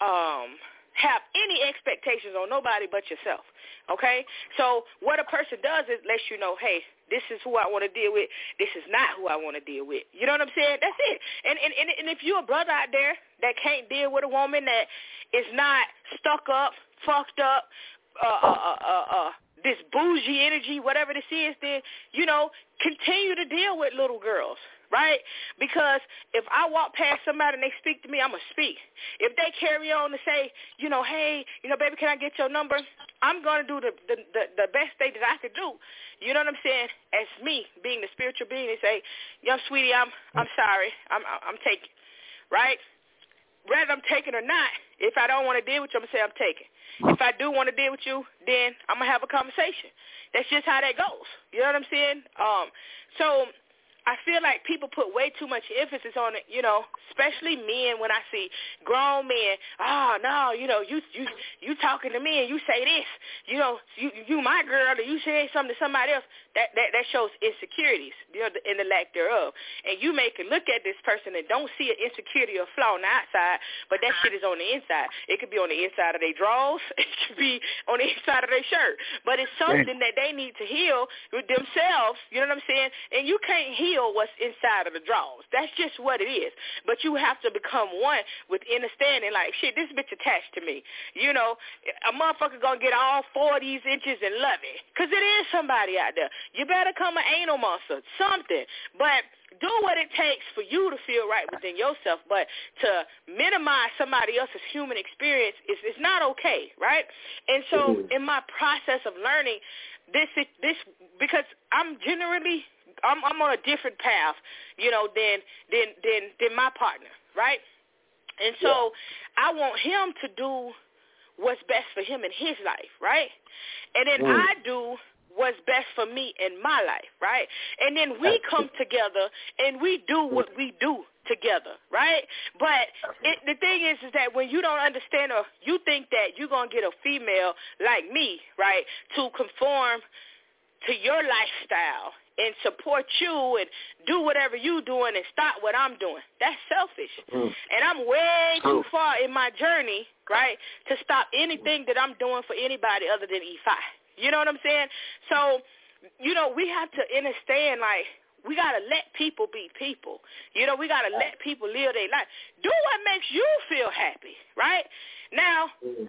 um have any expectations on nobody but yourself, okay? So what a person does is lets you know, hey, this is who I want to deal with. This is not who I want to deal with. You know what I'm saying? That's it. And, and, and, and if you're a brother out there that can't deal with a woman that is not stuck up, fucked up, uh, uh, uh, uh, uh, this bougie energy, whatever this is, then, you know, continue to deal with little girls. Right? Because if I walk past somebody and they speak to me, I'm going to speak. If they carry on to say, you know, hey, you know, baby, can I get your number? I'm going to do the, the, the, the best thing that I could do. You know what I'm saying? As me, being the spiritual being, and say, young sweetie, I'm I'm sorry. I'm I'm taking. Right? Whether I'm taking or not, if I don't want to deal with you, I'm going to say I'm taking. If I do want to deal with you, then I'm going to have a conversation. That's just how that goes. You know what I'm saying? Um, so... I feel like people put way too much emphasis on it, you know, especially men when I see grown men, oh, no, you know, you you you talking to me and you say this, you know, you you my girl, or you say something to somebody else. That, that, that shows insecurities, you know, and the lack thereof. And you may can look at this person and don't see an insecurity or flaw on the outside, but that shit is on the inside. It could be on the inside of their drawers. It could be on the inside of their shirt. But it's something that they need to heal with themselves, you know what I'm saying? And you can't heal what's inside of the drawers. That's just what it is. But you have to become one with understanding, like, shit, this bitch attached to me. You know, a motherfucker gonna get all four of these inches and love it. Because it is somebody out there. You better come an anal monster, something. But do what it takes for you to feel right within yourself. But to minimize somebody else's human experience is, is not okay, right? And so in my process of learning, this, this because I'm generally, I'm, I'm on a different path, you know, than, than, than, than my partner, right? And so yeah. I want him to do what's best for him in his life, right? And then mm. I do what's best for me in my life, right? And then we come together and we do what we do together, right? But it, the thing is, is that when you don't understand or you think that you're going to get a female like me, right, to conform to your lifestyle and support you and do whatever you doing and stop what I'm doing, that's selfish. Mm. And I'm way too far in my journey, right, to stop anything that I'm doing for anybody other than E five. You know what I'm saying? So, you know, we have to understand, like, we got to let people be people. You know, we got to let people live their life. Do what makes you feel happy, right? Now,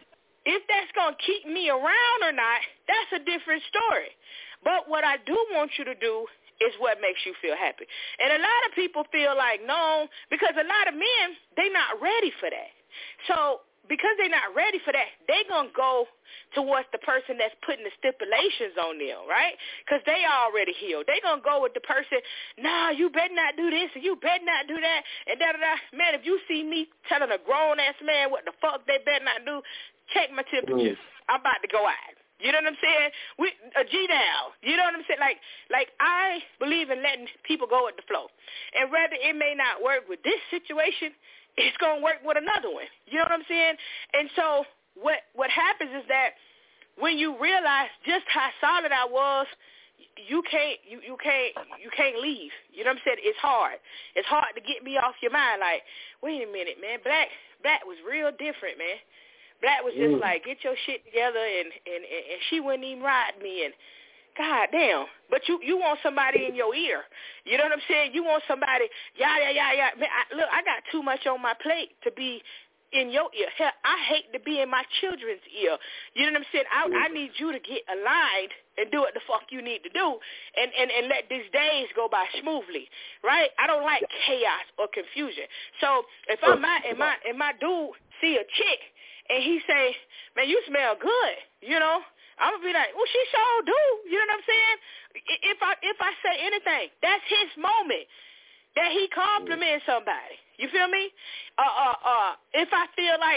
if that's going to keep me around or not, that's a different story. But what I do want you to do is what makes you feel happy. And a lot of people feel like, no, because a lot of men, they not ready for that. So because they're not ready for that, they're going to go towards the person that's putting the stipulations on them, right? Because they already healed. They're going to go with the person, nah, you better not do this and you better not do that, and da-da-da. Man, if you see me telling a grown-ass man what the fuck they better not do, check my temperature. Mm. I'm about to go out. You know what I'm saying? We, a G down. You know what I'm saying? Like, like I believe in letting people go with the flow. And whether it may not work with this situation, it's going to work with another one. You know what I'm saying? And so what what happens is that when you realize just how solid I was, you can't you, you can't you can't leave. You know what I'm saying? It's hard. It's hard to get me off your mind. Like, wait a minute, man. Black Black was real different, man. Black was just mm. like, get your shit together, and, and, and, and she wouldn't even ride me, and God damn. But you, you want somebody in your ear. You know what I'm saying? You want somebody, yeah, yeah, yeah, yeah. Man, I, look, I got too much on my plate to be in your ear. Hell, I hate to be in my children's ear. You know what I'm saying? I, I need you to get aligned and do what the fuck you need to do and, and, and let these days go by smoothly, right? I don't like chaos or confusion. So if I'm my, and my, and my dude see a chick and he say, man, you smell good, you know, I'm going to be like, well, she sure do. You know what I'm saying? If I if I say anything, that's his moment that he compliments somebody. You feel me? Uh, uh, uh, if I feel like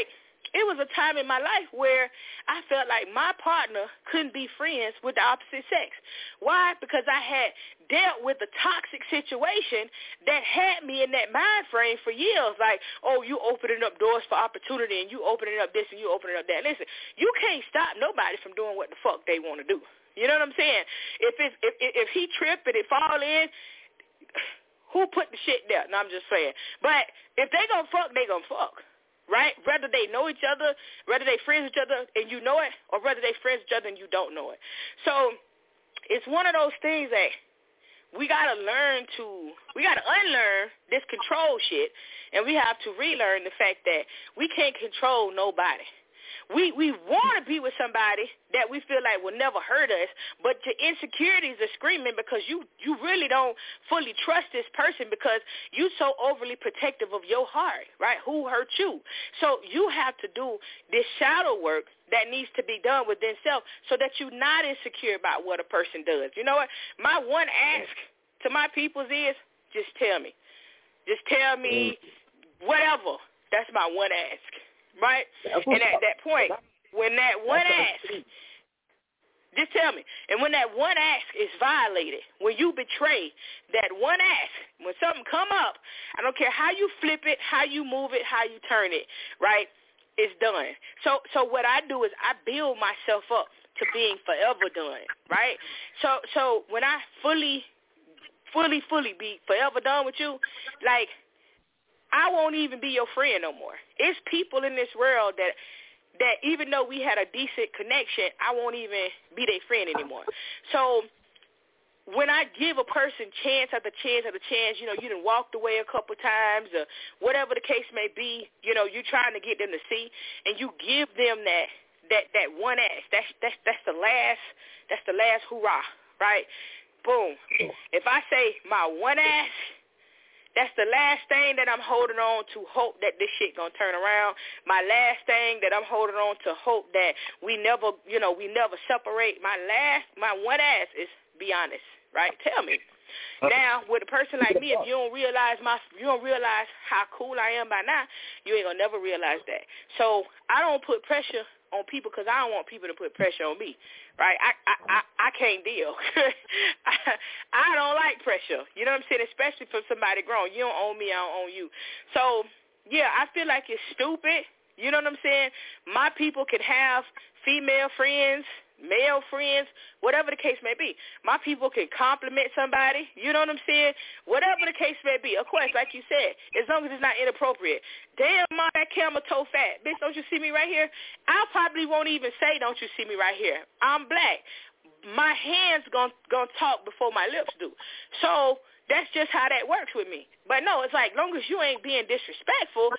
it was a time in my life where I felt like my partner couldn't be friends with the opposite sex. Why? Because I had dealt with a toxic situation that had me in that mind frame for years. Like, oh, you opening up doors for opportunity, and you opening up this, and you opening up that. Listen, you can't stop nobody from doing what the fuck they want to do. You know what I'm saying? If it's, if if he trip and it fall in, who put the shit there? No, I'm just saying. But if they gonna fuck, they gonna fuck. Right? Whether they know each other, whether they friends with each other and you know it, or whether they friends with each other and you don't know it. So it's one of those things that we got to learn to, we got to unlearn this control shit, and we have to relearn the fact that we can't control nobody. We we want to be with somebody that we feel like will never hurt us, but your insecurities are screaming because you, you really don't fully trust this person because you're so overly protective of your heart, right? Who hurt you? So you have to do this shadow work that needs to be done within self so that you're not insecure about what a person does. You know what? My one ask to my peoples is just tell me. Just tell me whatever. That's my one ask. Right? And at that point, when that one ask, just tell me, and when that one ask is violated, when you betray that one ask, when something come up, I don't care how you flip it, how you move it, how you turn it, right? It's done. So so what I do is I build myself up to being forever done, right? So so when I fully, fully, fully be forever done with you, like, I won't even be your friend no more. It's people in this world that that even though we had a decent connection, I won't even be their friend anymore. So when I give a person chance after chance after chance, you know, you done walked away a couple times or whatever the case may be, you know, you're trying to get them to see, and you give them that that that one ask. That's that's that's the last that's the last hurrah, right? Boom. If I say my one ask, that's the last thing that I'm holding on to hope that this shit gonna turn around. My last thing that I'm holding on to hope that we never, you know, we never separate. My last, my one ask is be honest, right? Tell me. Now, with a person like me, if you don't realize my, you don't realize how cool I am by now, you ain't gonna never realize that. So I don't put pressure on people because I don't want people to put pressure on me, right? I I, I, I can't deal. I, I don't like pressure. You know what I'm saying? Especially from somebody grown. You don't own me, I don't own you. So, yeah, I feel like it's stupid. You know what I'm saying? My people can have female friends, male friends, whatever the case may be. My people can compliment somebody, you know what I'm saying? Whatever the case may be. Of course, like you said, as long as it's not inappropriate. Damn, ma, that camel toe fat. Bitch, don't you see me right here? I probably won't even say, don't you see me right here. I'm black. My hands gonna, gonna talk before my lips do. So that's just how that works with me. But no, it's like, long as you ain't being disrespectful,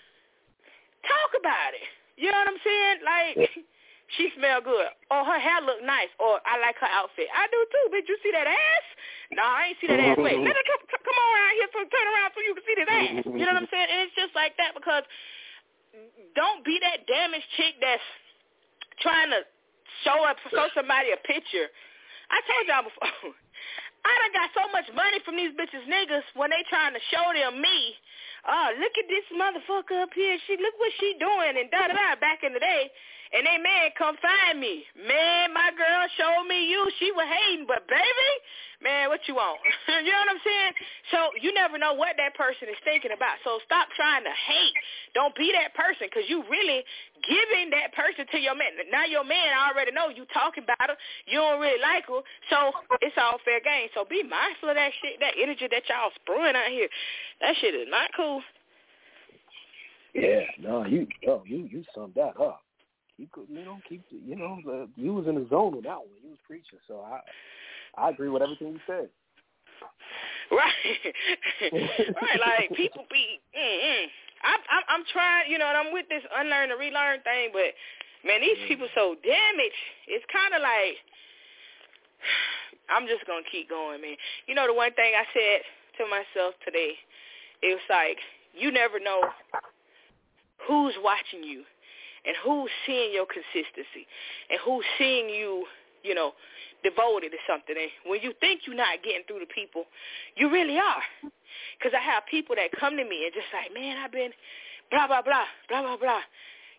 talk about it. You know what I'm saying? Like, she smell good, or her hair look nice, or I like her outfit. I do too, bitch. You see that ass? No, I ain't see that ass. Wait, let her come, come on around here, so turn around so you can see this ass. You know what I'm saying? And it's just like that because don't be that damaged chick that's trying to show up, show somebody a picture. I told y'all before, I done got so much money from these bitches niggas when they trying to show them me. Oh, look at this motherfucker up here. She look what she doing and da da da back in the day. And they man come find me. Man, my girl showed me you. She was hating, but baby, man, what you want? You know what I'm saying? So you never know what that person is thinking about. So stop trying to hate. Don't be that person because you really giving that person to your man. Now your man already know you talking about her. You don't really like her. So it's all fair game. So be mindful of that shit, that energy that y'all spraying out here. That shit is not cool. Yeah, no, you, oh, you, you summed that up. You could, you know, keep, you know, the, you was in the zone with that one. You was preaching, so I, I agree with everything you said. Right, right. Like people be, mm-mm. I'm, I'm, I'm trying, you know, and I'm with this unlearn to relearn thing, but man, these mm. people so damaged. It's kind of like I'm just gonna keep going, man. You know, the one thing I said to myself today, it was like you never know who's watching you. And who's seeing your consistency, and who's seeing you, you know, devoted to something. And when you think you're not getting through to people, you really are. Because I have people that come to me and just like, man, I've been blah, blah, blah, blah, blah, blah.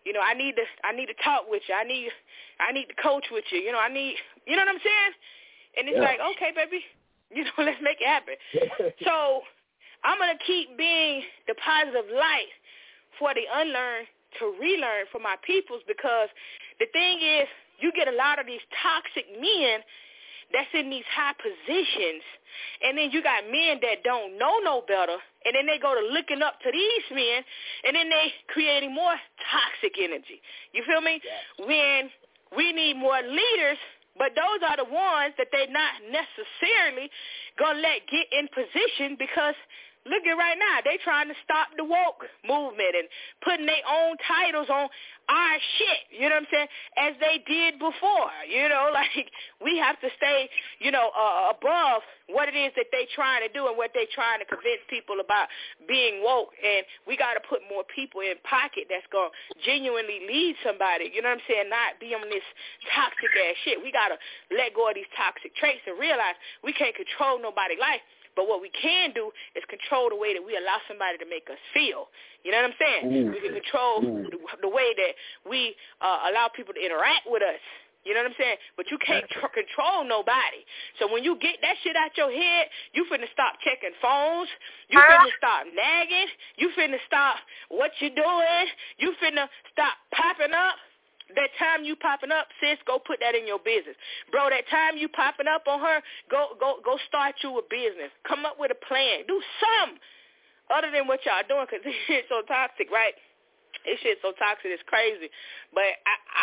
you know, I need to I need to talk with you. I need I need to coach with you. You know, I need, you know what I'm saying? And it's yeah. like, okay, baby, you know, let's make it happen. So I'm going to keep being the positive light for the unlearned to relearn for my peoples, because the thing is, you get a lot of these toxic men that's in these high positions, and then you got men that don't know no better, and then they go to looking up to these men, and then they creating more toxic energy. You feel me? Yeah. When we need more leaders, but those are the ones that they're not necessarily going to let get in position, because look at right now, they trying to stop the woke movement and putting their own titles on our shit, you know what I'm saying, as they did before. You know, like, we have to stay, you know, uh, above what it is that they trying to do and what they trying to convince people about being woke. And we got to put more people in pocket that's going to genuinely lead somebody, you know what I'm saying, not be on this toxic-ass shit. We got to let go of these toxic traits and realize we can't control nobody's life. But what we can do is control the way that we allow somebody to make us feel. You know what I'm saying? Ooh. We can control the, the way that we uh, allow people to interact with us. You know what I'm saying? But you can't tr- control nobody. So when you get that shit out your head, you finna stop checking phones. You finna stop nagging. You finna stop what you doing. You finna stop popping up. That time you popping up, sis, go put that in your business. Bro, that time you popping up on her, go go go start you a business. Come up with a plan. Do something other than what y'all doing, because this shit's so toxic, right? This shit's so toxic, it's crazy. But I I,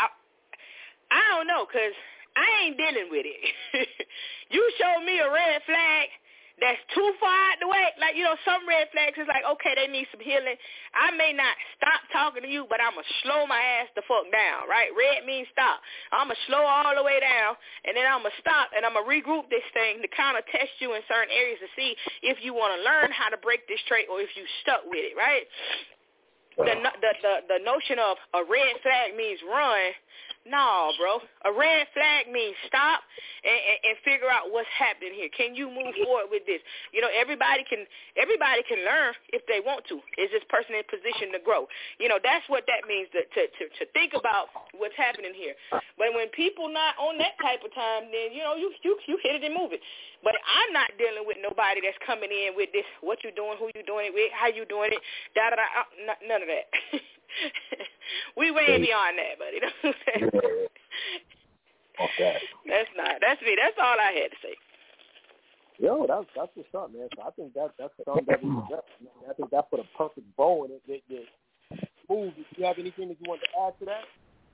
I don't know, because I ain't dealing with it. You show me a red flag that's too far out the way. Like, you know, some red flags is like, okay, they need some healing. I may not stop talking to you, but I'm going to slow my ass the fuck down, right? Red means stop. I'm going to slow all the way down, and then I'm going to stop, and I'm going to regroup this thing to kind of test you in certain areas to see if you want to learn how to break this trait or if you stuck with it, right? The, the, the, the notion of a red flag means run. No, bro. A red flag means stop and, and, and figure out what's happening here. Can you move forward with this? You know, everybody can everybody can learn if they want to. Is this person in position to grow? You know, that's what that means, to, to, to, to think about what's happening here. But when people not on that type of time, then, you know, you, you, you hit it and move it. But I'm not dealing with nobody that's coming in with this, what you doing, who you doing it with, how you doing it, da-da-da, none of that. We way beyond that, buddy. Okay. That's not. That's me. That's all I had to say. Yo, that's that's what's up, man. So I think that that's something that we addressed. I think that put a perfect bow in it. That, that move. Do you have anything that you want to add to that?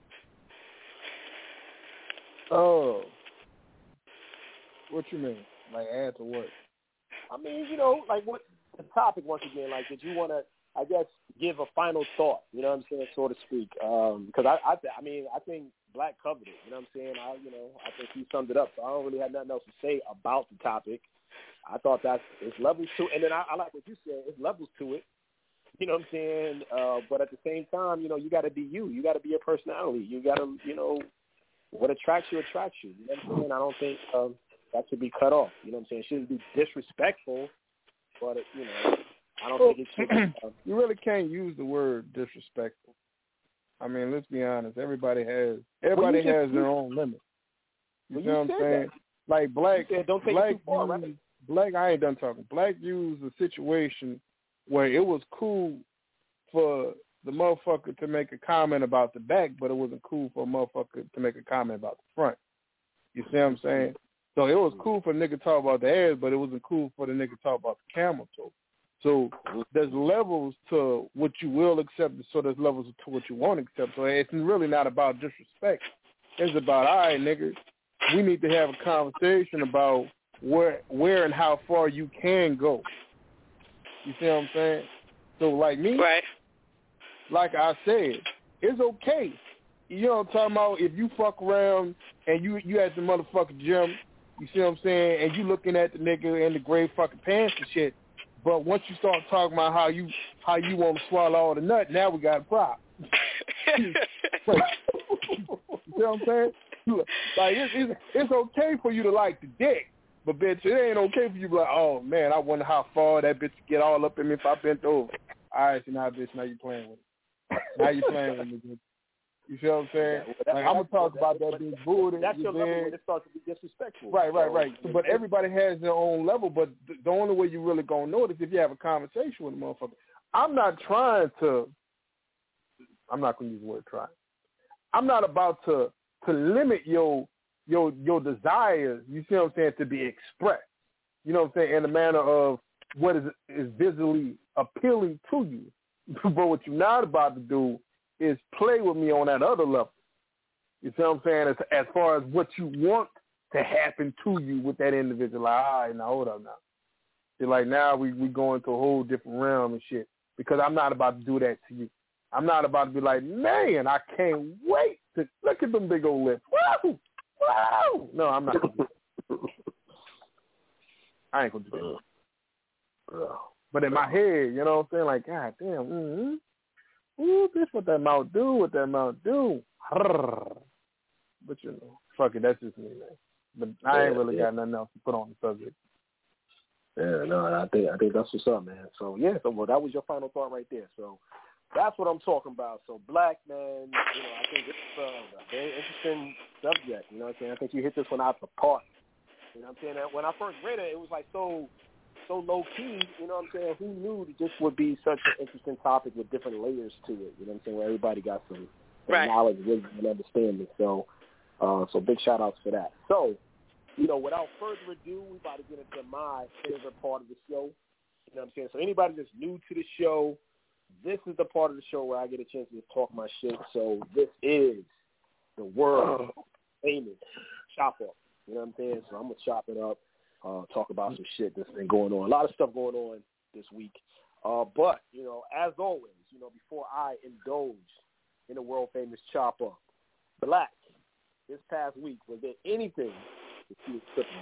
Oh, what you mean? Like add to what? I mean, you know, like what the topic once again. Like, did you want to, I guess, give a final thought? You know what I'm saying, so to speak. Um, because I, I, I mean, I think Black covered it. You know what I'm saying? I, you know, I think he summed it up. So I don't really have nothing else to say about the topic. I thought that's it's levels to, and then I, I like what you said. It's levels to it. You know what I'm saying? Uh, but at the same time, you know, you got to be you. You got to be your personality. You got to, you know, what attracts you attracts you. You know what I'm saying? I don't think um, that should be cut off. You know what I'm saying? It shouldn't be disrespectful, but it, you know, I don't well, think it should. Be, uh, you really can't use the word disrespectful. I mean, let's be honest. Everybody has everybody well, has just, their own limits. You well, know what I'm saying? That. Like Black, said, don't take Black, it too far, used, right? Black. I ain't done talking. Black used a situation where it was cool for the motherfucker to make a comment about the back, but it wasn't cool for a motherfucker to make a comment about the front. You see what I'm saying? So it was cool for a nigga to talk about the ass, but it wasn't cool for the nigga to talk about the camel toe. So there's levels to what you will accept, so there's levels to what you won't accept. So it's really not about disrespect. It's about, all right, nigga, we need to have a conversation about where where and how far you can go. You see what I'm saying? So like me, right. Like I said, it's okay. You know what I'm talking about? If you fuck around and you you at the motherfucking gym, you see what I'm saying, and you looking at the nigga in the gray fucking pants and shit, but once you start talking about how you how you want to swallow all the nut, now we got a problem. You see what I'm saying? Like it's, it's it's okay for you to like the dick, but bitch, it ain't okay for you to be like, oh man, I wonder how far that bitch get all up in me if I bent over. All right, so now bitch, now you playing with it. Now you playing with me, bitch. You see what I'm saying? Yeah, well, like I'm gonna talk about that being booty. That's your level when it starts to be disrespectful. Right, right, so, right. So, but everybody has their own level. But the, the only way you really gonna know it is if you have a conversation with a motherfucker. I'm not trying to. I'm not gonna use the word try. I'm not about to to limit your your your desires. You see what I'm saying? To be expressed. You know what I'm saying? In the manner of what is is visually appealing to you. But what you're not about to do is play with me on that other level. You see what I'm saying? As, as far as what you want to happen to you with that individual. Like, all right, now hold up now. See, like now we we go into a whole different realm and shit. Because I'm not about to do that to you. I'm not about to be like, man, I can't wait to look at them big old lips. Woo! Woo! No, I'm not gonna do that. I ain't gonna do that. But in my head, you know what I'm saying? Like, God damn, mm-hmm. Ooh, this what that mouth do, what that mouth do. But, you know, fuck it, that's just me, man. But I ain't really yeah. got nothing else to put on the subject. Yeah, no, I think I think that's what's up, man. So, yeah, so well, that was your final thought right there. So that's what I'm talking about. So, Black, man, you know, I think it's uh, a very interesting subject. You know what I'm saying? I think you hit this one out the park. You know what I'm saying? When I first read it, it was like so so low-key, you know what I'm saying? Who knew that this would be such an interesting topic with different layers to it, you know what I'm saying, where everybody got some, some right. knowledge, wisdom, and understanding. So, uh, so big shout-outs for that. So, you know, without further ado, we're about to get into my favorite part of the show. You know what I'm saying? So anybody that's new to the show, this is the part of the show where I get a chance to talk my shit. So this is the world famous chop up. You know what I'm saying? So I'm going to chop it up, uh, talk about some shit that's been going on. A lot of stuff going on this week. Uh, but, you know, as always, you know, before I indulge in the world famous chop up, Black, this past week, was there anything that you was tripping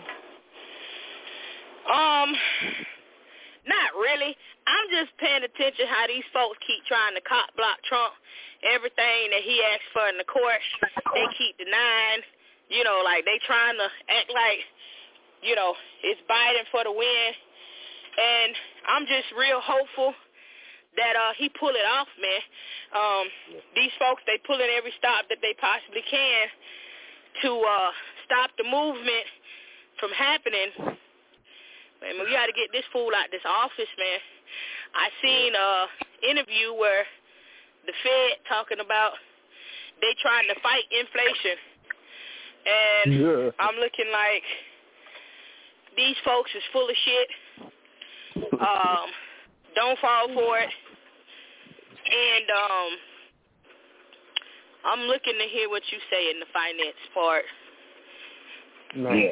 Um, on? not really. I'm just paying attention how these folks keep trying to cop block Trump. Everything that he asked for in the court, they keep denying. You know, like they trying to act like, you know, it's Biden for the win. And I'm just real hopeful that uh, he pull it off, man. Um, these folks, they pulling every stop that they possibly can to uh, stop the movement from happening. Man, we got to get this fool out this office, man. I seen an interview where the Fed talking about they trying to fight inflation. And yeah. I'm looking like these folks is full of shit. Um, don't fall for it. And um, I'm looking to hear what you say in the finance part. No. Yeah.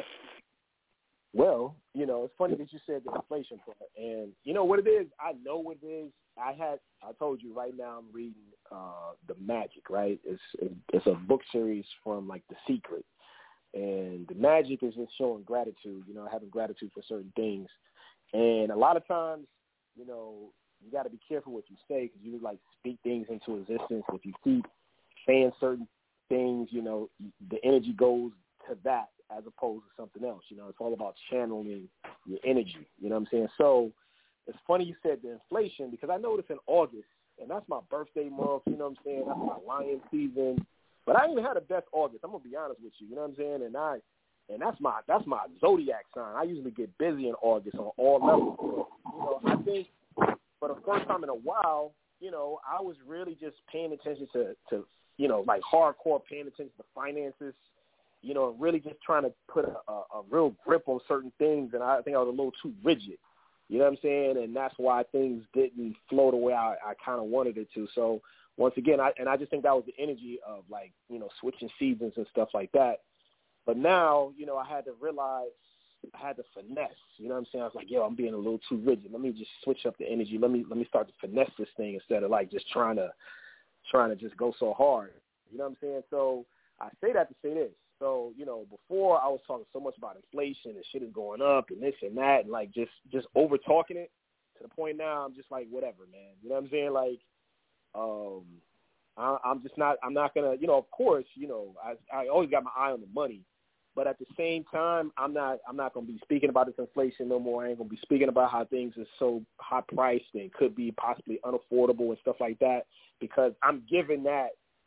Well, you know, it's funny that you said the inflation part. And you know what it is? I know what it is. I had, I told you right now I'm reading uh, The Magic, right? It's it's a book series from, like, The Secret. And the magic is just showing gratitude, you know, having gratitude for certain things. And a lot of times, you know, you got to be careful what you say because you, like, speak things into existence. If you keep saying certain things, you know, the energy goes to that as opposed to something else. You know, it's all about channeling your energy, you know what I'm saying? So it's funny you said the inflation because I noticed in August, and that's my birthday month, you know what I'm saying? That's my lion season. But I ain't even had the best August. I'm gonna be honest with you. You know what I'm saying? And I, and that's my that's my zodiac sign. I usually get busy in August on all levels. So, you know, I think for the first time in a while, you know, I was really just paying attention to, to you know, like hardcore paying attention to finances. You know, really just trying to put a, a, a real grip on certain things. And I think I was a little too rigid. You know what I'm saying? And that's why things didn't flow the way I, I kind of wanted it to. So. Once again, I, and I just think that was the energy of, like, you know, switching seasons and stuff like that. But now, you know, I had to realize I had to finesse. You know what I'm saying? I was like, yo, I'm being a little too rigid. Let me just switch up the energy. Let me let me start to finesse this thing instead of, like, just trying to trying to just go so hard. You know what I'm saying? So I say that to say this. So, you know, before I was talking so much about inflation and shit is going up and this and that and, like, just, just over-talking it to the point now I'm just like, whatever, man. You know what I'm saying? Like, Um, I, I'm just not, I'm not going to, you know, of course, you know, I, I always got my eye on the money, but at the same time, I'm not, I'm not going to be speaking about this inflation no more. I ain't going to be speaking about how things are so high priced and could be possibly unaffordable and stuff like that, because I'm giving that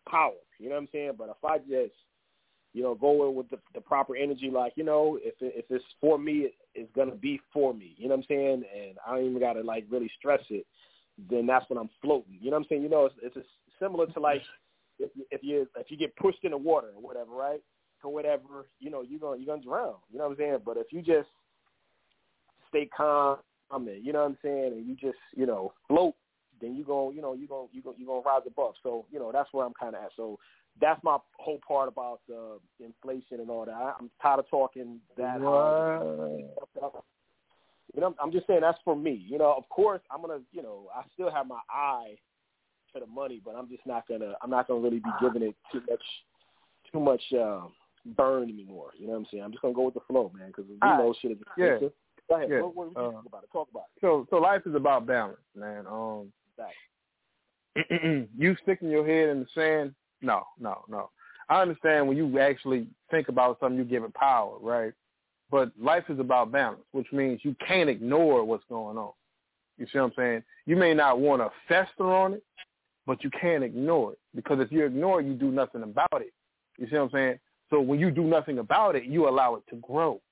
power. You know what I'm saying? But if I just, you know, go in with the, the proper energy, like, you know, if it, if it's for me, it, it's going to be for me. You know what I'm saying? And I don't even got to, like, really stress it. Then that's when I'm floating. You know what I'm saying? You know, it's, it's a, similar to, like, if you, if you if you get pushed in the water or whatever, right? Or whatever, you know, you're going you're gonna drown. You know what I'm saying? But if you just stay calm, and, you know what I'm saying, and you just, you know, float, then you go, you know, you go you go you gonna rise above. So, you know, that's where I'm kind of at. So that's my whole part about uh, inflation and all that. I, I'm tired of talking that. Hard. You know, I'm just saying that's for me. You know, of course, I'm gonna, you know, I still have my eye to the money, but I'm just not gonna, I'm not gonna really be giving it too much, too much uh, burn anymore. You know what I'm saying? I'm just gonna go with the flow, man, because you know right. shit is expensive. Yeah. Go ahead. Yeah. What, what do you uh, think about it? Talk about it. So, so life is about balance, man. Um, exactly. You sticking your head in the sand? No, no, no. I understand when you actually think about something, you give it power, right? But life is about balance, which means you can't ignore what's going on. You see what I'm saying? You may not want to fester on it, but you can't ignore it, because if you ignore it, you do nothing about it. You see what I'm saying? So when you do nothing about it, you allow it to grow.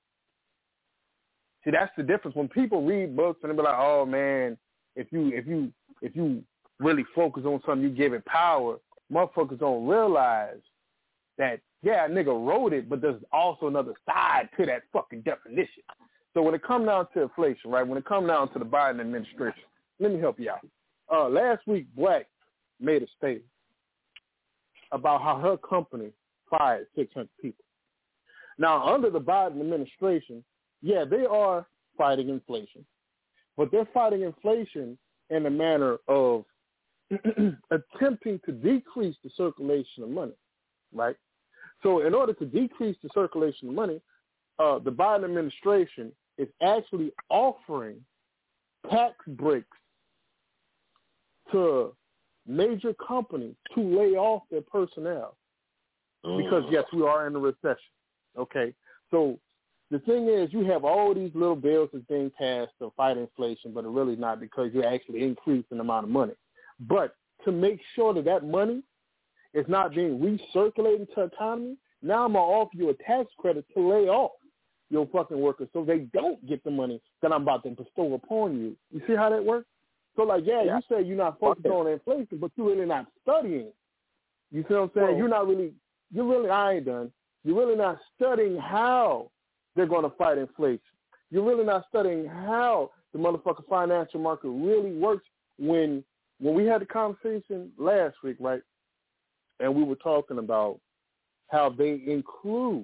See, that's the difference. When people read books and they be like, "Oh man, if you if you if you really focus on something, you give it power," motherfuckers don't realize that, yeah, a nigga wrote it, but there's also another side to that fucking definition. So when it comes down to inflation, right, when it comes down to the Biden administration, let me help you out. Uh, last week, Black made a statement about how her company fired six hundred people. Now, under the Biden administration, yeah, they are fighting inflation, but they're fighting inflation in a manner of attempting to decrease the circulation of money, right? So in order to decrease the circulation of money, uh, the Biden administration is actually offering tax breaks to major companies to lay off their personnel because, yes, we are in a recession, okay? So the thing is, you have all these little bills that's being passed to fight inflation, but it's really not, because you're actually increasing the amount of money. But to make sure that that money is not being recirculated to the economy, now I'm going to offer you a tax credit to lay off your fucking workers so they don't get the money that I'm about to bestow upon you. You see how that works? So, like, yeah, yeah. you say you're not focused okay. on inflation, but you're really not studying. You see what I'm saying? Well, you're not really, you're really, I ain't done. You're really not studying how they're going to fight inflation. You're really not studying how the motherfucking financial market really works. When when we had the conversation last week, right, and we were talking about how they include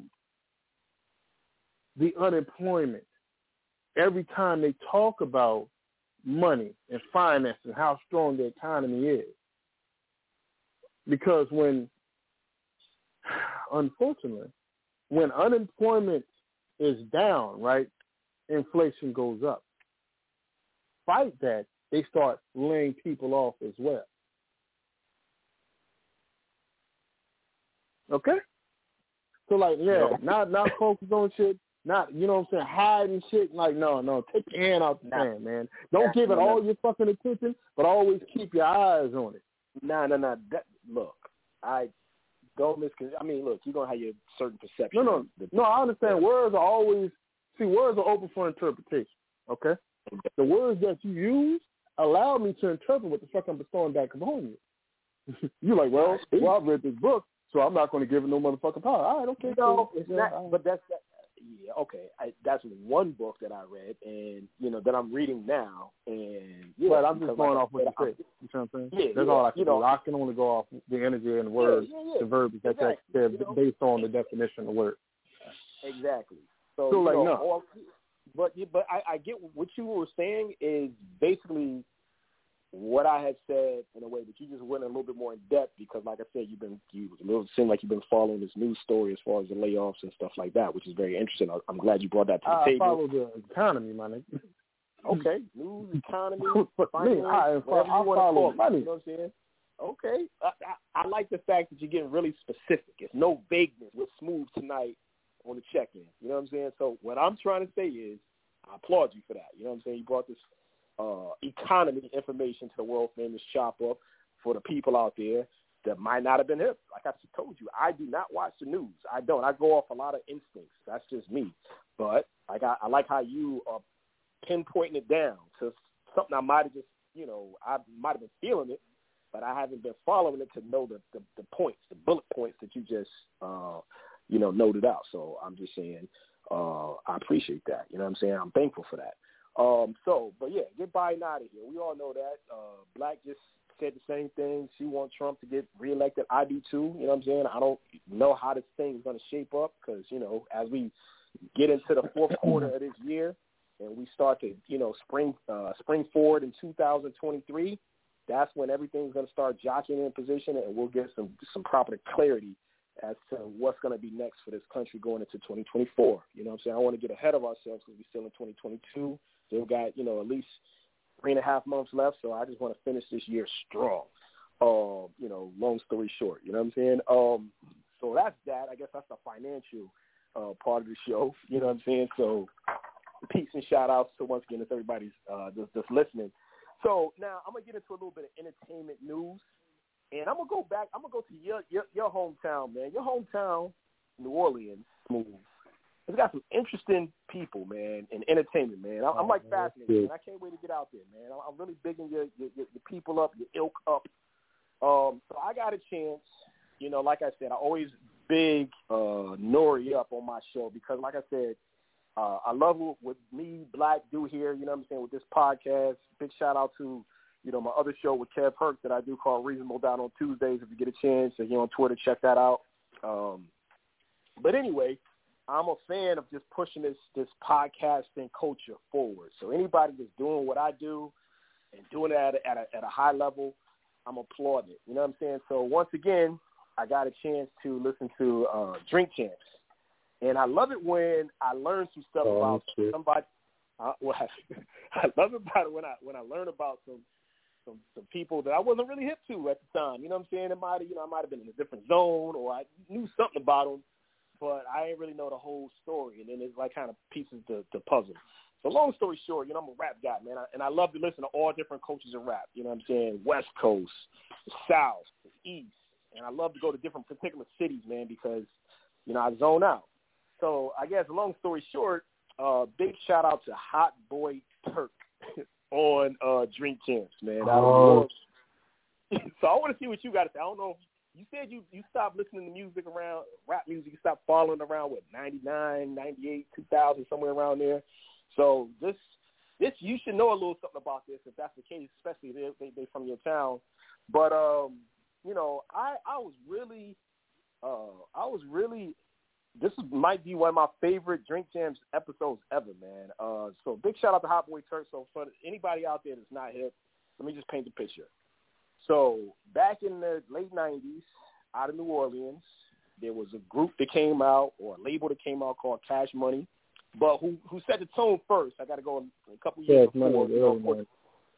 the unemployment every time they talk about money and finance and how strong the economy is. Because when, unfortunately, when unemployment is down, right, inflation goes up. Fight that, they start laying people off as well. Okay? So, like, yeah, not not focus on shit, not, you know what I'm saying, hiding shit. Like, no, no, take your hand off the fan, man. Don't give it all your fucking attention, but always keep your eyes on it. No, no, no. Look, I don't miscon. I mean, look, you're going to have your certain perception. No, no, no, I understand. Words are always, see, words are open for interpretation, okay? The words that you use allow me to interpret what the fuck I'm bestowing back upon you. You're like, well, well, I've read this book, so I'm not going to give it no motherfucking power. All right, okay. No, it's yeah, not, right. But that's, that, yeah, okay. I, that's one book that I read, and, you know, that I'm reading now, and, yeah. But I'm just going off what you said. You know what I'm saying? Yeah, That's yeah, all I can you know, do. I can only go off the energy and the words, yeah, yeah, yeah. the verb that exactly. you said, you know, based on the definition of the word. Exactly. So, so like, know, no. All, but but I, I get what you were saying is basically what I had said in a way, but you just went a little bit more in depth because, like I said, you've been you it seemed like you've been following this news story as far as the layoffs and stuff like that, which is very interesting. I'm glad you brought that to the I table. I follow the economy, my nigga. Okay, news, economy, finance, me, I, whatever I you want to call it. Money. You know what I'm saying? Okay, I, I, I like the fact that you're getting really specific. It's no vagueness. We're smooth tonight on the check-in. You know what I'm saying? So what I'm trying to say is, I applaud you for that. You know what I'm saying? You brought this uh, economy information to the world famous Chop Up for the people out there. that might not have been hip. Like I told you, I do not watch the news. I don't. I go off a lot of instincts. That's just me. But like I, I like how you are pinpointing it down to something I might have just, you know, I might have been feeling it, but I haven't been following it to know the, the, the points, the bullet points that you just, uh, you know, noted out. So I'm just saying uh, I appreciate that. You know what I'm saying? I'm thankful for that. Um, so, but yeah, get Biden out of here. We all know that. Uh, Black just said the same thing. She wants Trump to get reelected. I do too. You know what I'm saying? I don't know how this thing is going to shape up because, you know, as we get into the fourth quarter of this year and we start to, you know, spring uh, spring forward in two thousand twenty-three, that's when everything's going to start jockeying in position and we'll get some, some proper clarity as to what's going to be next for this country going into twenty twenty-four. You know what I'm saying? I want to get ahead of ourselves because we're still in twenty twenty-two. They've got, you know, at least three and a half months left, so I just want to finish this year strong. Um, you know, long story short, you know what I'm saying? Um, so that's that. I guess that's the financial uh, part of the show, you know what I'm saying? So peace and shout-outs to, once again, if everybody's uh, just, just listening. So now I'm going to get into a little bit of entertainment news, and I'm going to go back. I'm going to go to your, your your hometown, man. Your hometown, New Orleans, Smooth. It's got some interesting people, man, in entertainment, man. I'm, I'm like fascinated, man. I can't wait to get out there, man. I'm, I'm really bigging your, your, your people up, your ilk up. Um, so I got a chance, you know, like I said, I always big uh, Nori up on my show because, like I said, uh, I love what, what me, Black, do here, you know what I'm saying, with this podcast. Big shout-out to, you know, my other show with Kev Herc that I do called Reasonable Doubt on Tuesdays. If you get a chance, if you're on Twitter, check that out. Um, but anyway, I'm a fan of just pushing this this podcasting culture forward. So anybody that's doing what I do and doing it at a, at a, at a high level, I'm applauding it. You know what I'm saying? So once again, I got a chance to listen to uh, Drink Champs. And I love it when I learn some stuff oh, about shit. somebody. Uh, well, I love it about it when I when I learn about some, some some people that I wasn't really hip to at the time. You know what I'm saying? It might you know I might have been in a different zone or I knew something about them, but I didn't really know the whole story. And then it's like kind of pieces the the puzzle. So long story short, you know, I'm a rap guy, man, I, and I love to listen to all different cultures of rap. You know what I'm saying? West Coast, the South, the East, and I love to go to different particular cities, man, because you know I zone out. So I guess long story short, uh, big shout out to Hot Boy Turk on uh, Drink Champs, man. Oh. So I want to see what you got to say. I don't know. If you said you, you stopped listening to music around, rap music, you stopped following around, what, ninety-nine, ninety-eight, two thousand, somewhere around there. So this, this you should know a little something about this if that's the case, especially if they, they, they from your town. But, um, you know, I, I was really, uh, I was really, this might be one of my favorite Drink Jams episodes ever, man. Uh, so big shout out to Hot Boy Turk. So for anybody out there that's not hip, let me just paint the picture. So back in the late nineties, out of New Orleans, there was a group that came out or a label that came out called Cash Money. But who who set the tone first? I got to go a couple years Cash before. Money, You know, of, course,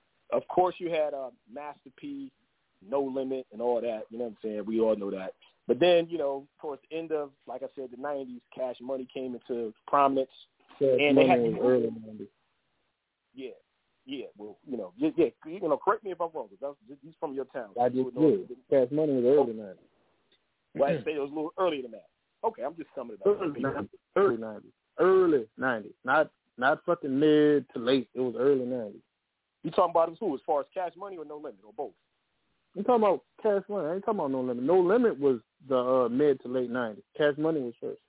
of course, you had uh, Master P, No Limit, and all that. You know what I'm saying? We all know that. But then, you know, towards the end of, like I said, the nineties, Cash Money came into prominence. Cash and Money they had, was early nineties. Yeah, yeah. Well, you know, yeah, yeah, you know, correct me if I'm wrong. Because he's from your town. I just did. Cash Money was early nineties. Well, I say it was a little earlier than that. Okay, I'm just summing it up. Early nineties. Early nineties. Early nineties. Not not fucking mid to late. It was early nineties. You talking about who? As far as Cash Money or No Limit or both? I'm talking about Cash Money. I ain't talking about No Limit. No Limit was the uh, mid to late nineties. Cash Money was first.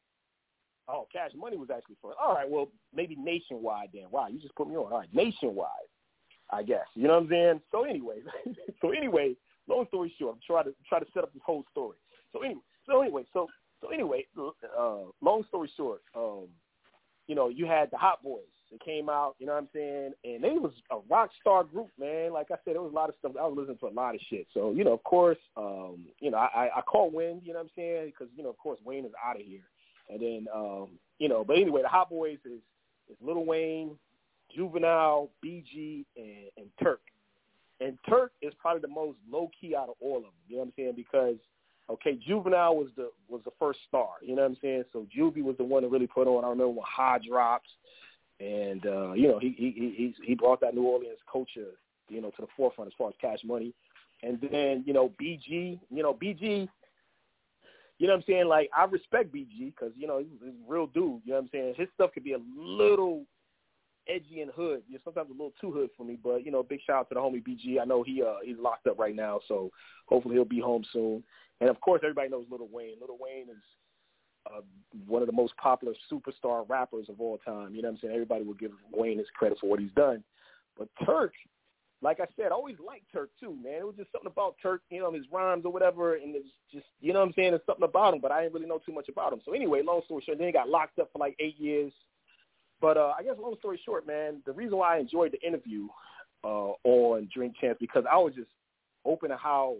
Oh, Cash Money was actually first. All right, well, maybe nationwide then. Wow, you just put me on. All right, nationwide, I guess. You know what I'm saying? So anyway, so anyway, long story short, I'm trying to try to set up this whole story. So anyway, so anyway, so so anyway, uh, long story short, um, you know, you had the Hot Boys. They came out, you know what I'm saying, and they was a rock star group, man. Like I said, there was a lot of stuff. I was listening to a lot of shit. So, you know, of course, um, you know, I, I call Wayne, you know what I'm saying, because, you know, of course, Wayne is out of here. And then, um, you know, but anyway, the Hot Boys is, is Lil Wayne, Juvenile, B G, and, and Turk. And Turk is probably the most low-key out of all of them, you know what I'm saying, because, okay, Juvenile was the was the first star, you know what I'm saying? So Juvie was the one that really put on, I remember when High Drops, and, uh, you know, he, he he he brought that New Orleans culture, you know, to the forefront as far as Cash Money. And then, you know, B G, you know, B G, you know what I'm saying? Like, I respect B G because, you know, he's, he's a real dude. You know what I'm saying? His stuff could be a little edgy and hood. You know, sometimes a little too hood for me. But, you know, big shout out to the homie B G. I know he uh, he's locked up right now, so hopefully he'll be home soon. And, of course, everybody knows Lil Wayne. Lil Wayne is uh, one of the most popular superstar rappers of all time. You know what I'm saying? Everybody will give Wayne his credit for what he's done. But Turk, like I said, I always liked Turk too, man. It was just something about Turk, you know, his rhymes or whatever, and it's just, you know what I'm saying, there's something about him, but I didn't really know too much about him. So anyway, long story short, then he got locked up for like eight years. But uh, I guess long story short, man, the reason why I enjoyed the interview uh, on Drink Champs, because I was just open to how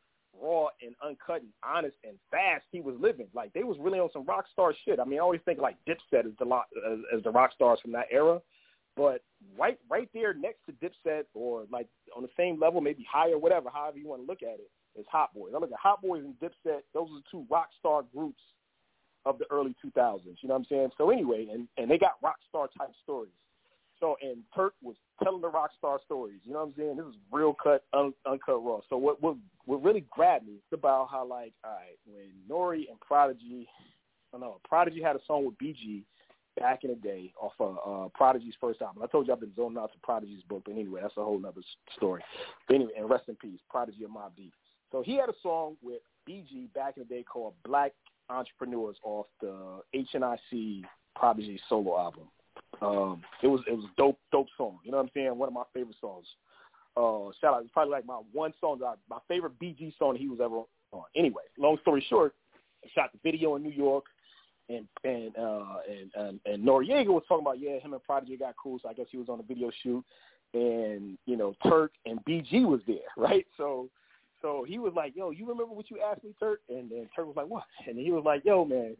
raw and uncut and honest and fast he was living. Like, they was really on some rock star shit. I mean, I always think like Dipset is the lo- as, as the rock stars from that era. But right right there next to Dipset, or like on the same level, maybe higher, whatever, however you want to look at it, is Hot Boys. I look at Hot Boys and Dipset. Those are the two rock star groups of the early two thousands. You know what I'm saying? So anyway, and, and they got rock star type stories. So, and Turk was telling the rock star stories. You know what I'm saying? This is real cut, un, uncut raw. So what, what what really grabbed me is about how, like, all right, when Nori and Prodigy, I don't know, Prodigy had a song with B G back in the day off of uh, Prodigy's first album. I told you I've been zoning out to Prodigy's book, but anyway, that's a whole other story. But anyway, and rest in peace, Prodigy and Mobb Deep. So he had a song with B G back in the day called Black Entrepreneurs off the H N I C Prodigy solo album. Um, it was it was a dope, dope song. You know what I'm saying? One of my favorite songs. Uh, shout out, it's probably like my one song, that I, my favorite B G song he was ever on. Anyway, long story short, I shot the video in New York. And and, uh, and and and Noriega was talking about, yeah, him and Prodigy got cool, so I guess he was on the video shoot. And, you know, Turk and B G was there, right? So so he was like, yo, you remember what you asked me, Turk? And then Turk was like, what? And he was like, yo, man,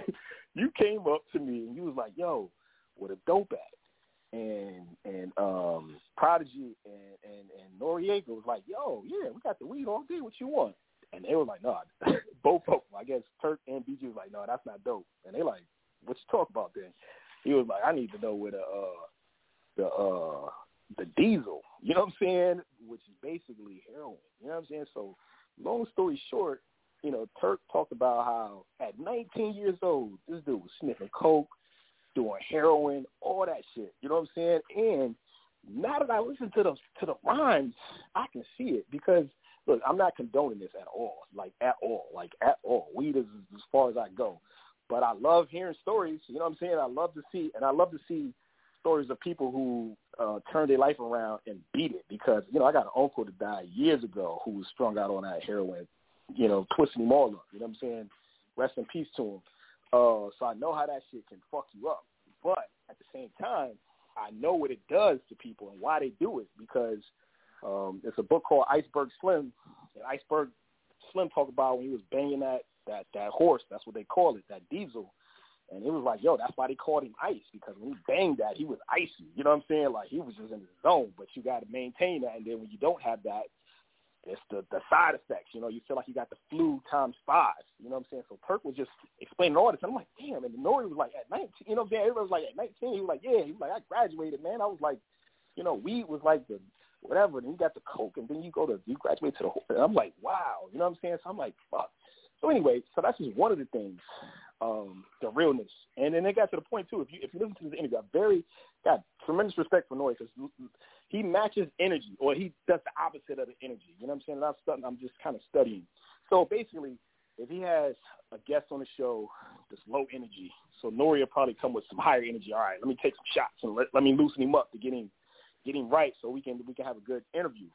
you came up to me and you was like, yo, what a dope at. And and um, Prodigy and, and, and Noriega was like, yo, yeah, we got the weed all day. What you want? And they were like, no, nah. Both of them, I guess Turk and B G was like, no, that's not dope. And they like, what you talk about then? He was like, I need to know where the uh, the uh, the diesel, you know what I'm saying, which is basically heroin. You know what I'm saying? So long story short, you know, Turk talked about how at nineteen years old, this dude was sniffing coke, doing heroin, all that shit. You know what I'm saying? And now that I listen to the to the rhymes, I can see it because. Look, I'm not condoning this at all, like at all, like at all. Weed is as far as I go. But I love hearing stories, you know what I'm saying? I love to see, and I love to see stories of people who uh, turned their life around and beat it because, you know, I got an uncle that died years ago who was strung out on that heroin, you know, twisting him all up, you know what I'm saying? Rest in peace to him. Uh, so I know how that shit can fuck you up. But at the same time, I know what it does to people and why they do it because – Um, it's a book called Iceberg Slim. And Iceberg Slim talked about when he was banging that, that, that horse, that's what they call it, that diesel. And it was like, yo, that's why they called him Ice, because when he banged that, he was icy. You know what I'm saying? Like, he was just in his zone, but you got to maintain that. And then when you don't have that, it's the, the side effects. You know, you feel like you got the flu times five. You know what I'm saying? So Turk was just explaining all this. And I'm like, damn. And Nori was like, at nineteen, you know what I'm saying? Everybody was like, at nineteen, he was like, yeah. He was like, I graduated, man. I was like, you know, weed was like the whatever. Then you got the coke, and then you go to, you graduate to the, and I'm like, wow. You know what I'm saying? So I'm like, fuck. So anyway, so that's just one of the things, um, the realness. And then they got to the point, too, if you if you listen to this interview, I very, got tremendous respect for Nori because he matches energy, or he does the opposite of the energy. You know what I'm saying? And I'm, studying, I'm just kind of studying. So basically, if he has a guest on the show that's low energy, so Nori will probably come with some higher energy. All right, let me take some shots and let, let me loosen him up to get him get him right so we can we can have a good interview.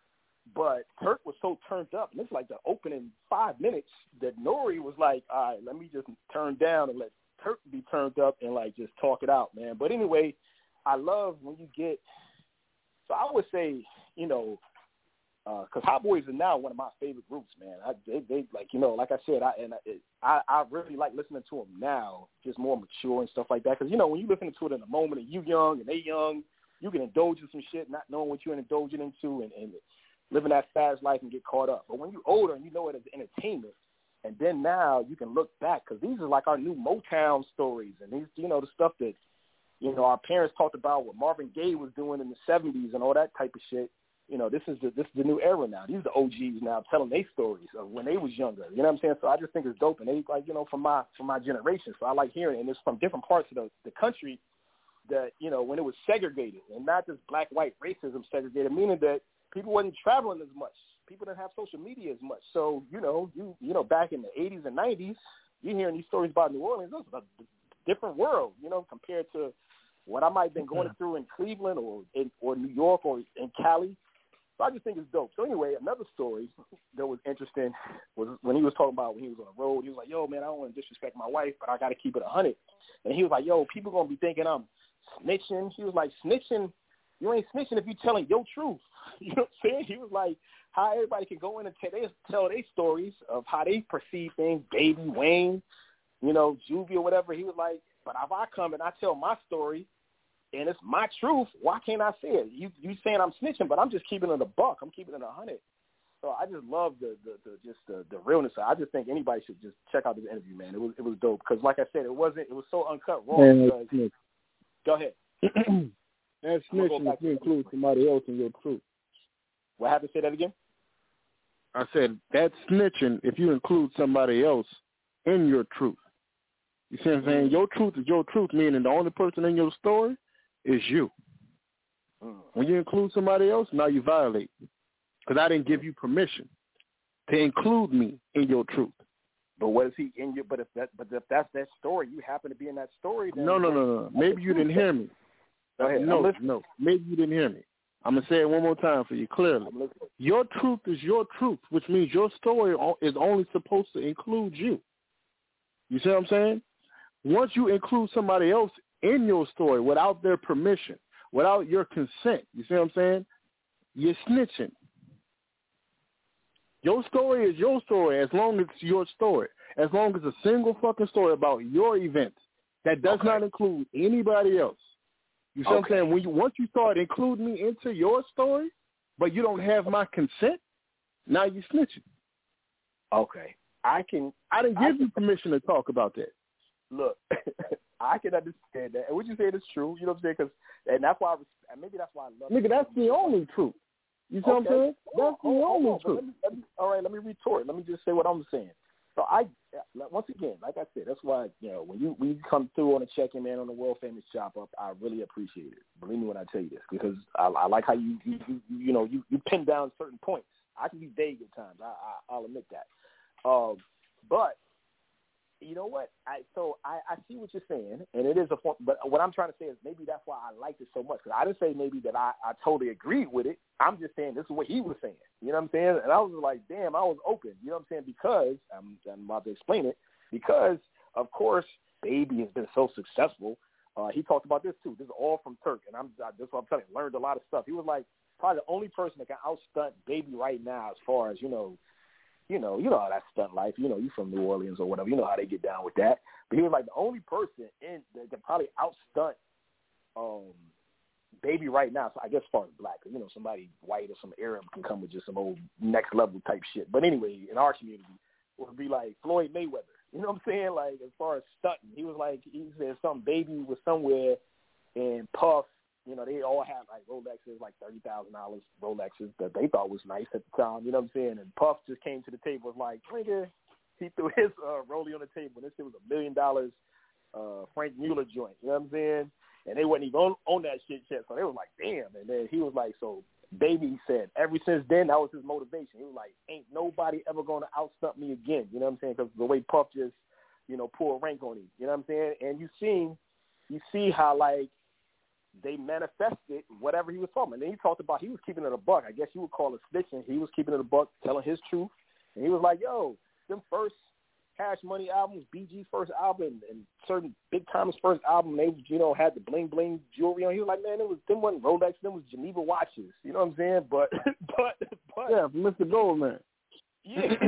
But Turk was so turned up, and it's like the opening five minutes that Nori was like, all right, let me just turn down and let Turk be turned up and, like, just talk it out, man. But anyway, I love when you get – so I would say, you know, because uh, Hot Boys are now one of my favorite groups, man. I, they, they like, you know, like I said, I and I, I really like listening to them now, just more mature and stuff like that. Because, you know, when you listen to it in a moment and you young and they young, you can indulge in some shit, not knowing what you're indulging into and, and living that fast life and get caught up. But when you're older and you know it as entertainment, and then now you can look back, because these are like our new Motown stories and these, you know, the stuff that, you know, our parents talked about what Marvin Gaye was doing in the seventies and all that type of shit. you know, this is the this is the new era now. These are the O Gs now telling their stories of when they was younger. You know what I'm saying? So I just think it's dope, and they like you know from my from my generation. So I like hearing it, and it's from different parts of the, the country that you know when it was segregated, and not just black white racism segregated, meaning that people wasn't traveling as much. People didn't have social media as much. So you know you you know back in the eighties and nineties, you're hearing these stories about New Orleans. It was a different world, you know, compared to what I might have been going through in Cleveland or in, or New York or in Cali. So I just think it's dope. So anyway, another story that was interesting was when he was talking about when he was on the road. He was like, yo, man, I don't want to disrespect my wife, but I got to keep it one hundred. And he was like, yo, people going to be thinking I'm snitching. He was like, snitching, you ain't snitching if you telling your truth. You know what I'm saying? He was like, how everybody can go in and tell, they, tell their stories of how they perceive things, Baby, Wayne, you know, Juvie or whatever. He was like, but if I come and I tell my story, and it's my truth, why can't I say it? You you saying I'm snitching, but I'm just keeping it a buck. I'm keeping it a hundred. So I just love the, the, the just the, the realness. I just think anybody should just check out this interview, man. It was it was dope because, like I said, it wasn't it was so uncut raw. Because, go ahead. That's snitching if you include somebody else in your truth. What happened? Say that again. I said that's snitching if you include somebody else in your truth. You see what I'm saying? Your truth is your truth, meaning the only person in your story is you. When you include somebody else, now you violate. Because I didn't give you permission to include me in your truth. But what is he in your? But if that, but if that's that story, you happen to be in that story. Then no, no, no, no. Maybe you didn't hear me. Go ahead. No, no. Maybe you didn't hear me. I'm gonna say it one more time for you clearly. Your truth is your truth, which means your story is only supposed to include you. You see what I'm saying? Once you include somebody else in your story without their permission, without your consent, you see what I'm saying? You're snitching. Your story is your story as long as it's your story. As long as it's a single fucking story about your events that does okay. not include anybody else. You see okay. what I'm saying? When you, once you start including me into your story, but you don't have my consent, now you're snitching. Okay. I can. I didn't give I can, you permission to talk about that. Look, I can understand that. And what you saying is true. You know what I'm saying? Cause, and that's why I, maybe that's why I love Nigga, it. that's the only truth. You see okay. what I'm saying? That's the oh, only oh, truth. Let me, let me, all right, let me retort. Let me just say what I'm saying. So I, once again, like I said, that's why, you know, when you when you come through on a check-in, man, on the world famous Chop Up, I really appreciate it. Believe me when I tell you this, because I, I like how you, you, you, you know, you, you pin down certain points. I can be vague at times. I, I, I'll admit that. Um, but you know what? I so I, I see what you're saying, and it is a form. But what I'm trying to say is maybe that's why I liked it so much. Because I didn't say maybe that I, I totally agreed with it. I'm just saying this is what he was saying. You know what I'm saying? And I was like, damn, I was open. You know what I'm saying? Because I'm, I'm about to explain it. Because of course, Baby has been so successful. Uh, he talked about this too. This is all from Turk, and I'm I, this is what I'm telling you. Learned a lot of stuff. He was like probably the only person that can outstunt Baby right now as far as you know. You know, you know how that stunt life. You know, you from New Orleans or whatever. You know how they get down with that. But he was like the only person in that can probably outstunt um, Baby right now. So I guess as far as black, you know, somebody white or some Arab can come with just some old next level type shit. But anyway, in our community, it would be like Floyd Mayweather. You know what I'm saying? Like as far as stunting, he was like he said some Baby was somewhere in Puff. You know, they all have like Rolexes, like thirty thousand dollars Rolexes that they thought was nice at the time. You know what I'm saying? And Puff just came to the table, was like, nigga, he threw his uh, rollie on the table. And this shit was a million dollars uh, Frank Mueller joint. You know what I'm saying? And they wasn't even on, on that shit yet. So they was like, damn. And then he was like, so Baby said, ever since then, that was his motivation. He was like, ain't nobody ever going to outstunt me again. You know what I'm saying? Because the way Puff just, you know, pull rank on him. You know what I'm saying? And you see, you see how, like, they manifested whatever he was talking. And then he talked about he was keeping it a buck. I guess you would call it snitching. He was keeping it a buck, telling his truth. And he was like, yo, them first Cash Money albums, B G's first album, and certain Big Tim's first album, they, you know, had the bling-bling jewelry on. He was like, man, it was, them wasn't Rolex, them was Geneva watches. You know what I'm saying? But, but, but. Yeah, Mister Goldman. Yeah. He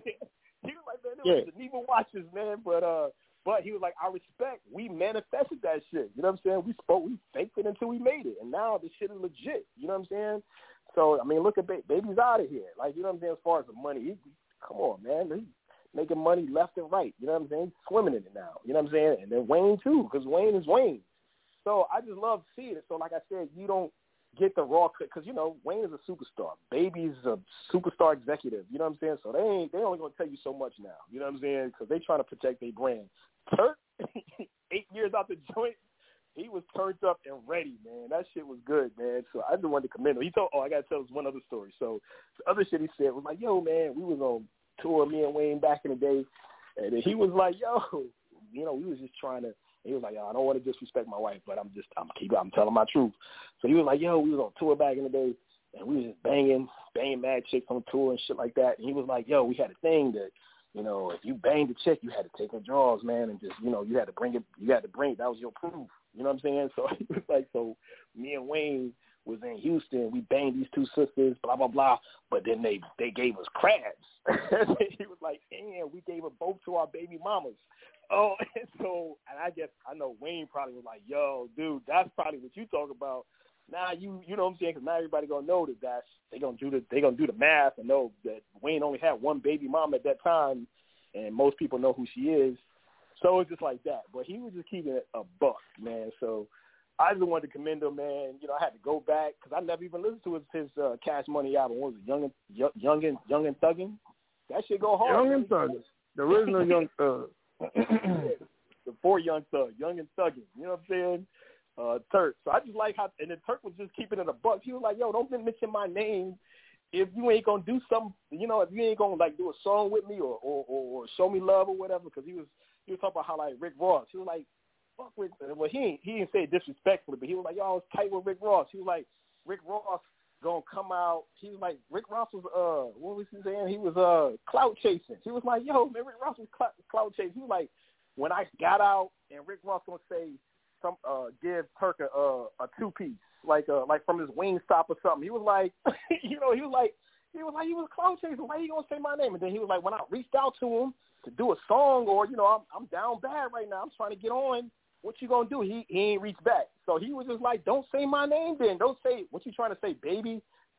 was like, man, it was yeah. Geneva watches, man. But, uh, But he was like, I respect, we manifested that shit. You know what I'm saying? We spoke, we faked it until we made it. And now this shit is legit. You know what I'm saying? So, I mean, look at ba- Baby's out of here. Like, you know what I'm saying? As far as the money, he, come on, man. He's making money left and right. You know what I'm saying? He's swimming in it now. You know what I'm saying? And then Wayne, too, because Wayne is Wayne. So I just love seeing it. So, like I said, you don't, get the raw because you know Wayne is a superstar. Baby's a superstar executive. You know what I'm saying? So they ain't they only gonna tell you so much now. You know what I'm saying? Because they trying to protect their brand. Turk, eight years out the joint, he was turned up and ready, man. That shit was good, man. So I just wanted to commend him. He told, oh, I gotta tell us one other story. So the other shit he said was like, yo, man, we was on tour, me and Wayne back in the day, and then he was like, yo, you know, we was just trying to. He was like, yo, I don't want to disrespect my wife, but I'm just, I'm keep, I'm telling my truth. So he was like, yo, we was on tour back in the day, and we was just banging, banging mad chicks on tour and shit like that. And he was like, yo, we had a thing that, you know, if you banged a chick, you had to take her drawers, man, and just, you know, you had to bring it, you had to bring it. That was your proof. You know what I'm saying? So he was like, so me and Wayne was in Houston. We banged these two sisters, blah, blah, blah. But then they, they gave us crabs. He was like, and we gave them both to our baby mamas. Oh, and so, and I guess, I know Wayne probably was like, yo, dude, that's probably what you talk about. Now you, you know what I'm saying? Because now everybody gonna know that that's they gonna do the they gonna do the math and know that Wayne only had one baby mom at that time, and most people know who she is. So it's just like that. But he was just keeping it a buck, man. So I just wanted to commend him, man. You know, I had to go back because I never even listened to his, his uh, Cash Money album. What was it, Young and Young, Young and Young and Thuggin'? That shit go hard. Young man. and Thuggin', the original Young Thug. The four Young Thug, Young and Thuggin'. You know what I'm saying? Uh, Turk. So I just like how, and then Turk was just keeping it a buck. He was like, yo, don't mention my name if you ain't gonna do something, you know, if you ain't gonna like do a song with me or or, or, or show me love or whatever. Because he was he was talking about how like Rick Ross. He was like, fuck Rick. Well, he ain't, he didn't say it disrespectfully, but he was like, yo, I was tight with Rick Ross. He was like, Rick Ross gonna come out. He was like, Rick Ross was uh, what was he saying? He was uh, clout chasing. He was like, yo, man, Rick Ross was clout, clout chasing. He was like, when I got out and Rick Ross gonna say. Some, uh, give Turk a, uh, a two piece, like uh, like from his Wingstop or something. He was like, you know, he was like, he was like, he was cloud chasing. Why you gonna say my name? And then he was like, when I reached out to him to do a song, or you know, I'm I'm down bad right now. I'm trying to get on. What you gonna do? He he ain't reached back. So he was just like, don't say my name then. Don't say what you trying to say, baby.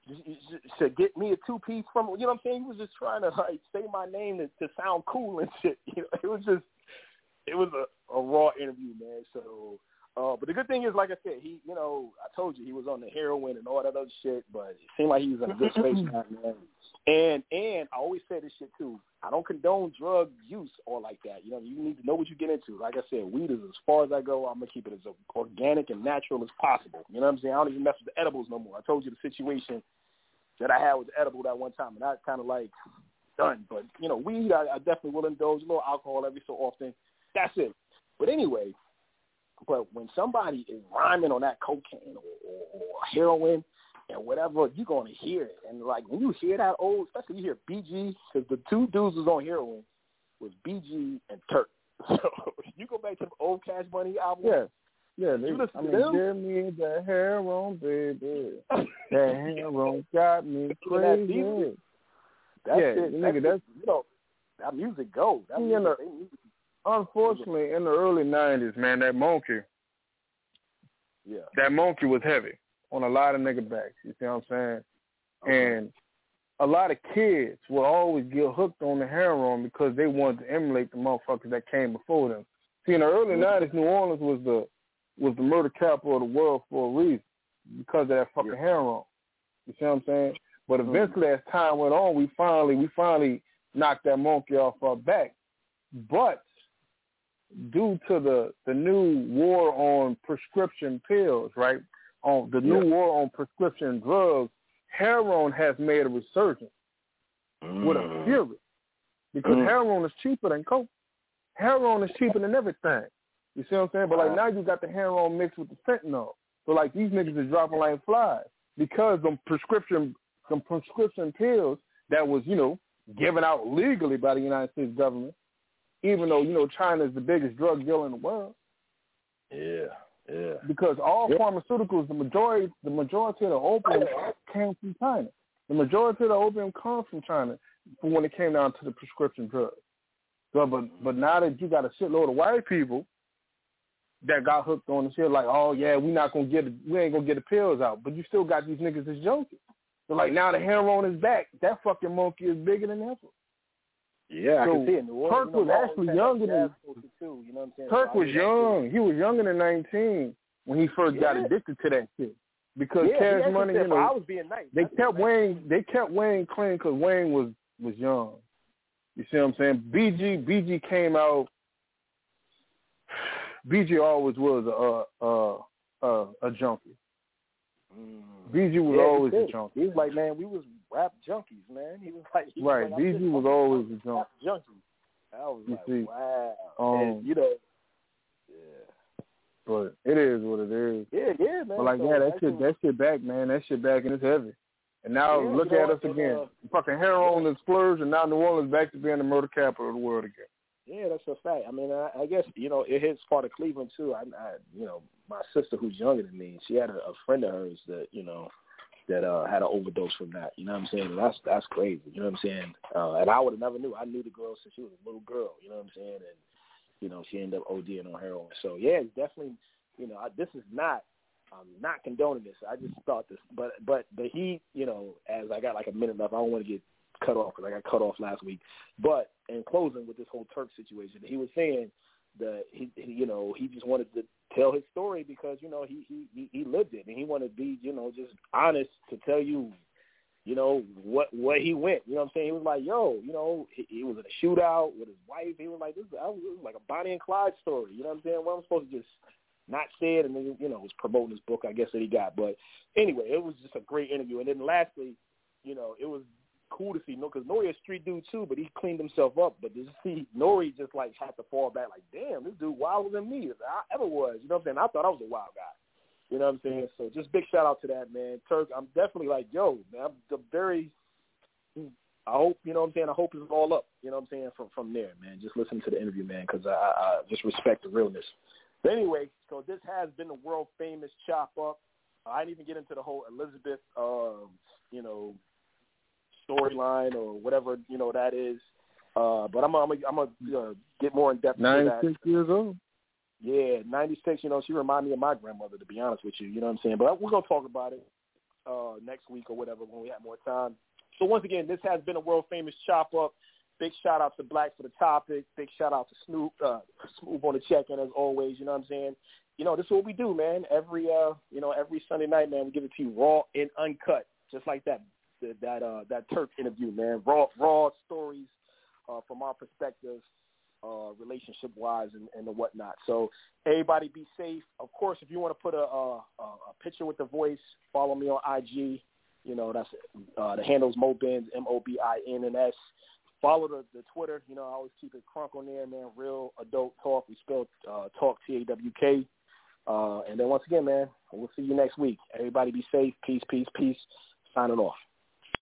To get me a two piece from, you know what I'm saying? He was just trying to like say my name to, to sound cool and shit. You know, it was just, it was a, a raw interview, man. So. Uh, but the good thing is, like I said, he, you know, I told you he was on the heroin and all that other shit, but it seemed like he was in a good space now, man. And and I always say this shit too. I don't condone drug use or like that. You know, you need to know what you get into. Like I said, weed is as far as I go. I'm gonna keep it as organic and natural as possible. You know what I'm saying? I don't even mess with the edibles no more. I told you the situation that I had with the edible that one time, and I kind of like done. But you know, weed, I, I definitely will indulge a little alcohol every so often. That's it. But anyway. But when somebody is rhyming on that cocaine or, or, or heroin and whatever, you're going to hear it. And, like, when you hear that old, especially you hear B G, because the two dudes who's on heroin was B G and Turk. So you go back to the old Cash Money album. Yeah. Yeah, they, you listen I to mean, them? give me the heroin, baby. That heroin got me crazy. That's yeah, it. nigga, that's, that's, you know, that music goes. That music, know, they music. Unfortunately, in the early nineties, man, that monkey, yeah, that monkey was heavy on a lot of nigga backs. You see what I'm saying? Okay. And a lot of kids will always get hooked on the heroin because they wanted to emulate the motherfuckers that came before them. See, in the early nineties, New Orleans was the was the murder capital of the world for a reason because of that fucking yeah. heroin. You see what I'm saying? But eventually, as time went on, we finally we finally knocked that monkey off our back. But due to the, the new war on prescription pills, right, on the new yeah. war on prescription drugs, heroin has made a resurgence mm. with a fury because mm. heroin is cheaper than coke. Heroin is cheaper than everything. You see what I'm saying? But, like, now you got the heroin mixed with the fentanyl. So, like, these niggas is dropping like flies because them prescription, some prescription pills that was, you know, given out legally by the United States government, even though, you know, China is the biggest drug dealer in the world. Yeah, yeah. Because all yep. pharmaceuticals, the majority the majority of the opium came from China. The majority of the opium comes from China for when it came down to the prescription drugs. So, but but now that you got a shitload of white people that got hooked on the shit, like, oh, yeah, we not gonna get it, we ain't gonna get the pills out. But you still got these niggas that's junkies. So, like, now the heroin is back. That fucking monkey is bigger than ever. Yeah, so I can see it. New Orleans, Turk you know, was actually younger than too, you know what I'm saying? Turk so was young. He was younger than nineteen when he first yeah. got addicted to that shit. because yeah, Cash yeah, Money, said, you know, I was being nice. they That's kept Wayne, they kept Wayne clean because Wayne was was young. You see what I'm saying? B G, B G came out. B G always was a a a, a junkie. Mm. B G was yeah, always he a junkie. He was like, man, we was rap junkies, man. He was like, he right. Was like, B G was always a junkie. junkie. I was you like, see, wow. um, and, you know, yeah. But it is what it is. Yeah, yeah, man. But like, so yeah, that shit, that shit back, man. That shit back and it's heavy. And now yeah, look you know, at us and, again. Uh, Fucking heroin yeah. and splurge, and now New Orleans back to being the murder capital of the world again. Yeah, that's a fact. I mean, I, I guess, you know, it hits part of Cleveland, too. I, I, you know, my sister who's younger than me, she had a, a friend of hers that, you know, that uh, had an overdose from that. You know what I'm saying? And that's that's crazy. You know what I'm saying? Uh, and I would have never knew. I knew the girl since she was a little girl. You know what I'm saying? And, you know, she ended up ODing on heroin. So, yeah, it's definitely, you know, I, this is not, I'm not condoning this. I just thought this. But, but the heat, you know, as I got like a minute left, I don't want to get cut off because I got cut off last week. But in closing with this whole Turk situation, he was saying that he, he you know, he just wanted to tell his story because, you know, he, he, he lived it and he wanted to be, you know, just honest to tell you, you know, what, where he went. You know what I'm saying? He was like, yo, you know, he, he was in a shootout with his wife. He was like, this, I was, this was like a Bonnie and Clyde story. You know what I'm saying? Well, I'm supposed to just not say it and then, you know, was promoting his book, I guess, that he got. But anyway, it was just a great interview. And then lastly, you know, it was cool to see, because Nori a street dude too, but he cleaned himself up. But to see Nori just like had to fall back, like, damn, this dude wilder than me as I ever was. You know what I'm saying? I thought I was a wild guy. You know what I'm saying? So just big shout out to that, man. Turk, I'm definitely like, yo, man, I'm very, I hope, you know what I'm saying? I hope it's all up, you know what I'm saying, from, from there, man. Just listen to the interview, man, because I, I just respect the realness. But anyway, so this has been the world famous Chop Up. I didn't even get into the whole Elizabeth, um, you know, storyline or whatever, you know, that is. Uh, but I'm I'm I'm gonna uh, get more in depth into that. ninety-six years old. Yeah, ninety-six. You know, she reminded me of my grandmother, to be honest with you. You know what I'm saying? But we're gonna talk about it uh, next week or whatever when we have more time. So once again, this has been a world famous Chop Up. Big shout out to Black for the topic. Big shout out to Snoop, uh, Snoop on the check-in as always. You know what I'm saying? You know, this is what we do, man. Every uh, you know, every Sunday night, man, we give it to you raw and uncut, just like that. That uh, that Turk interview, man, raw raw stories uh, from our perspective, uh, relationship wise and, and the whatnot. So everybody be safe. Of course, if you want to put a, a, a picture with the voice, follow me on I G. You know, that's uh, the handle's Mobins, M O B I N N S. Follow the, the Twitter. You know, I always keep it crunk on there, man. Real adult talk. We spell uh, talk T A W K. Uh, and then once again, man, we'll see you next week. Everybody be safe. Peace, peace, peace. Signing off.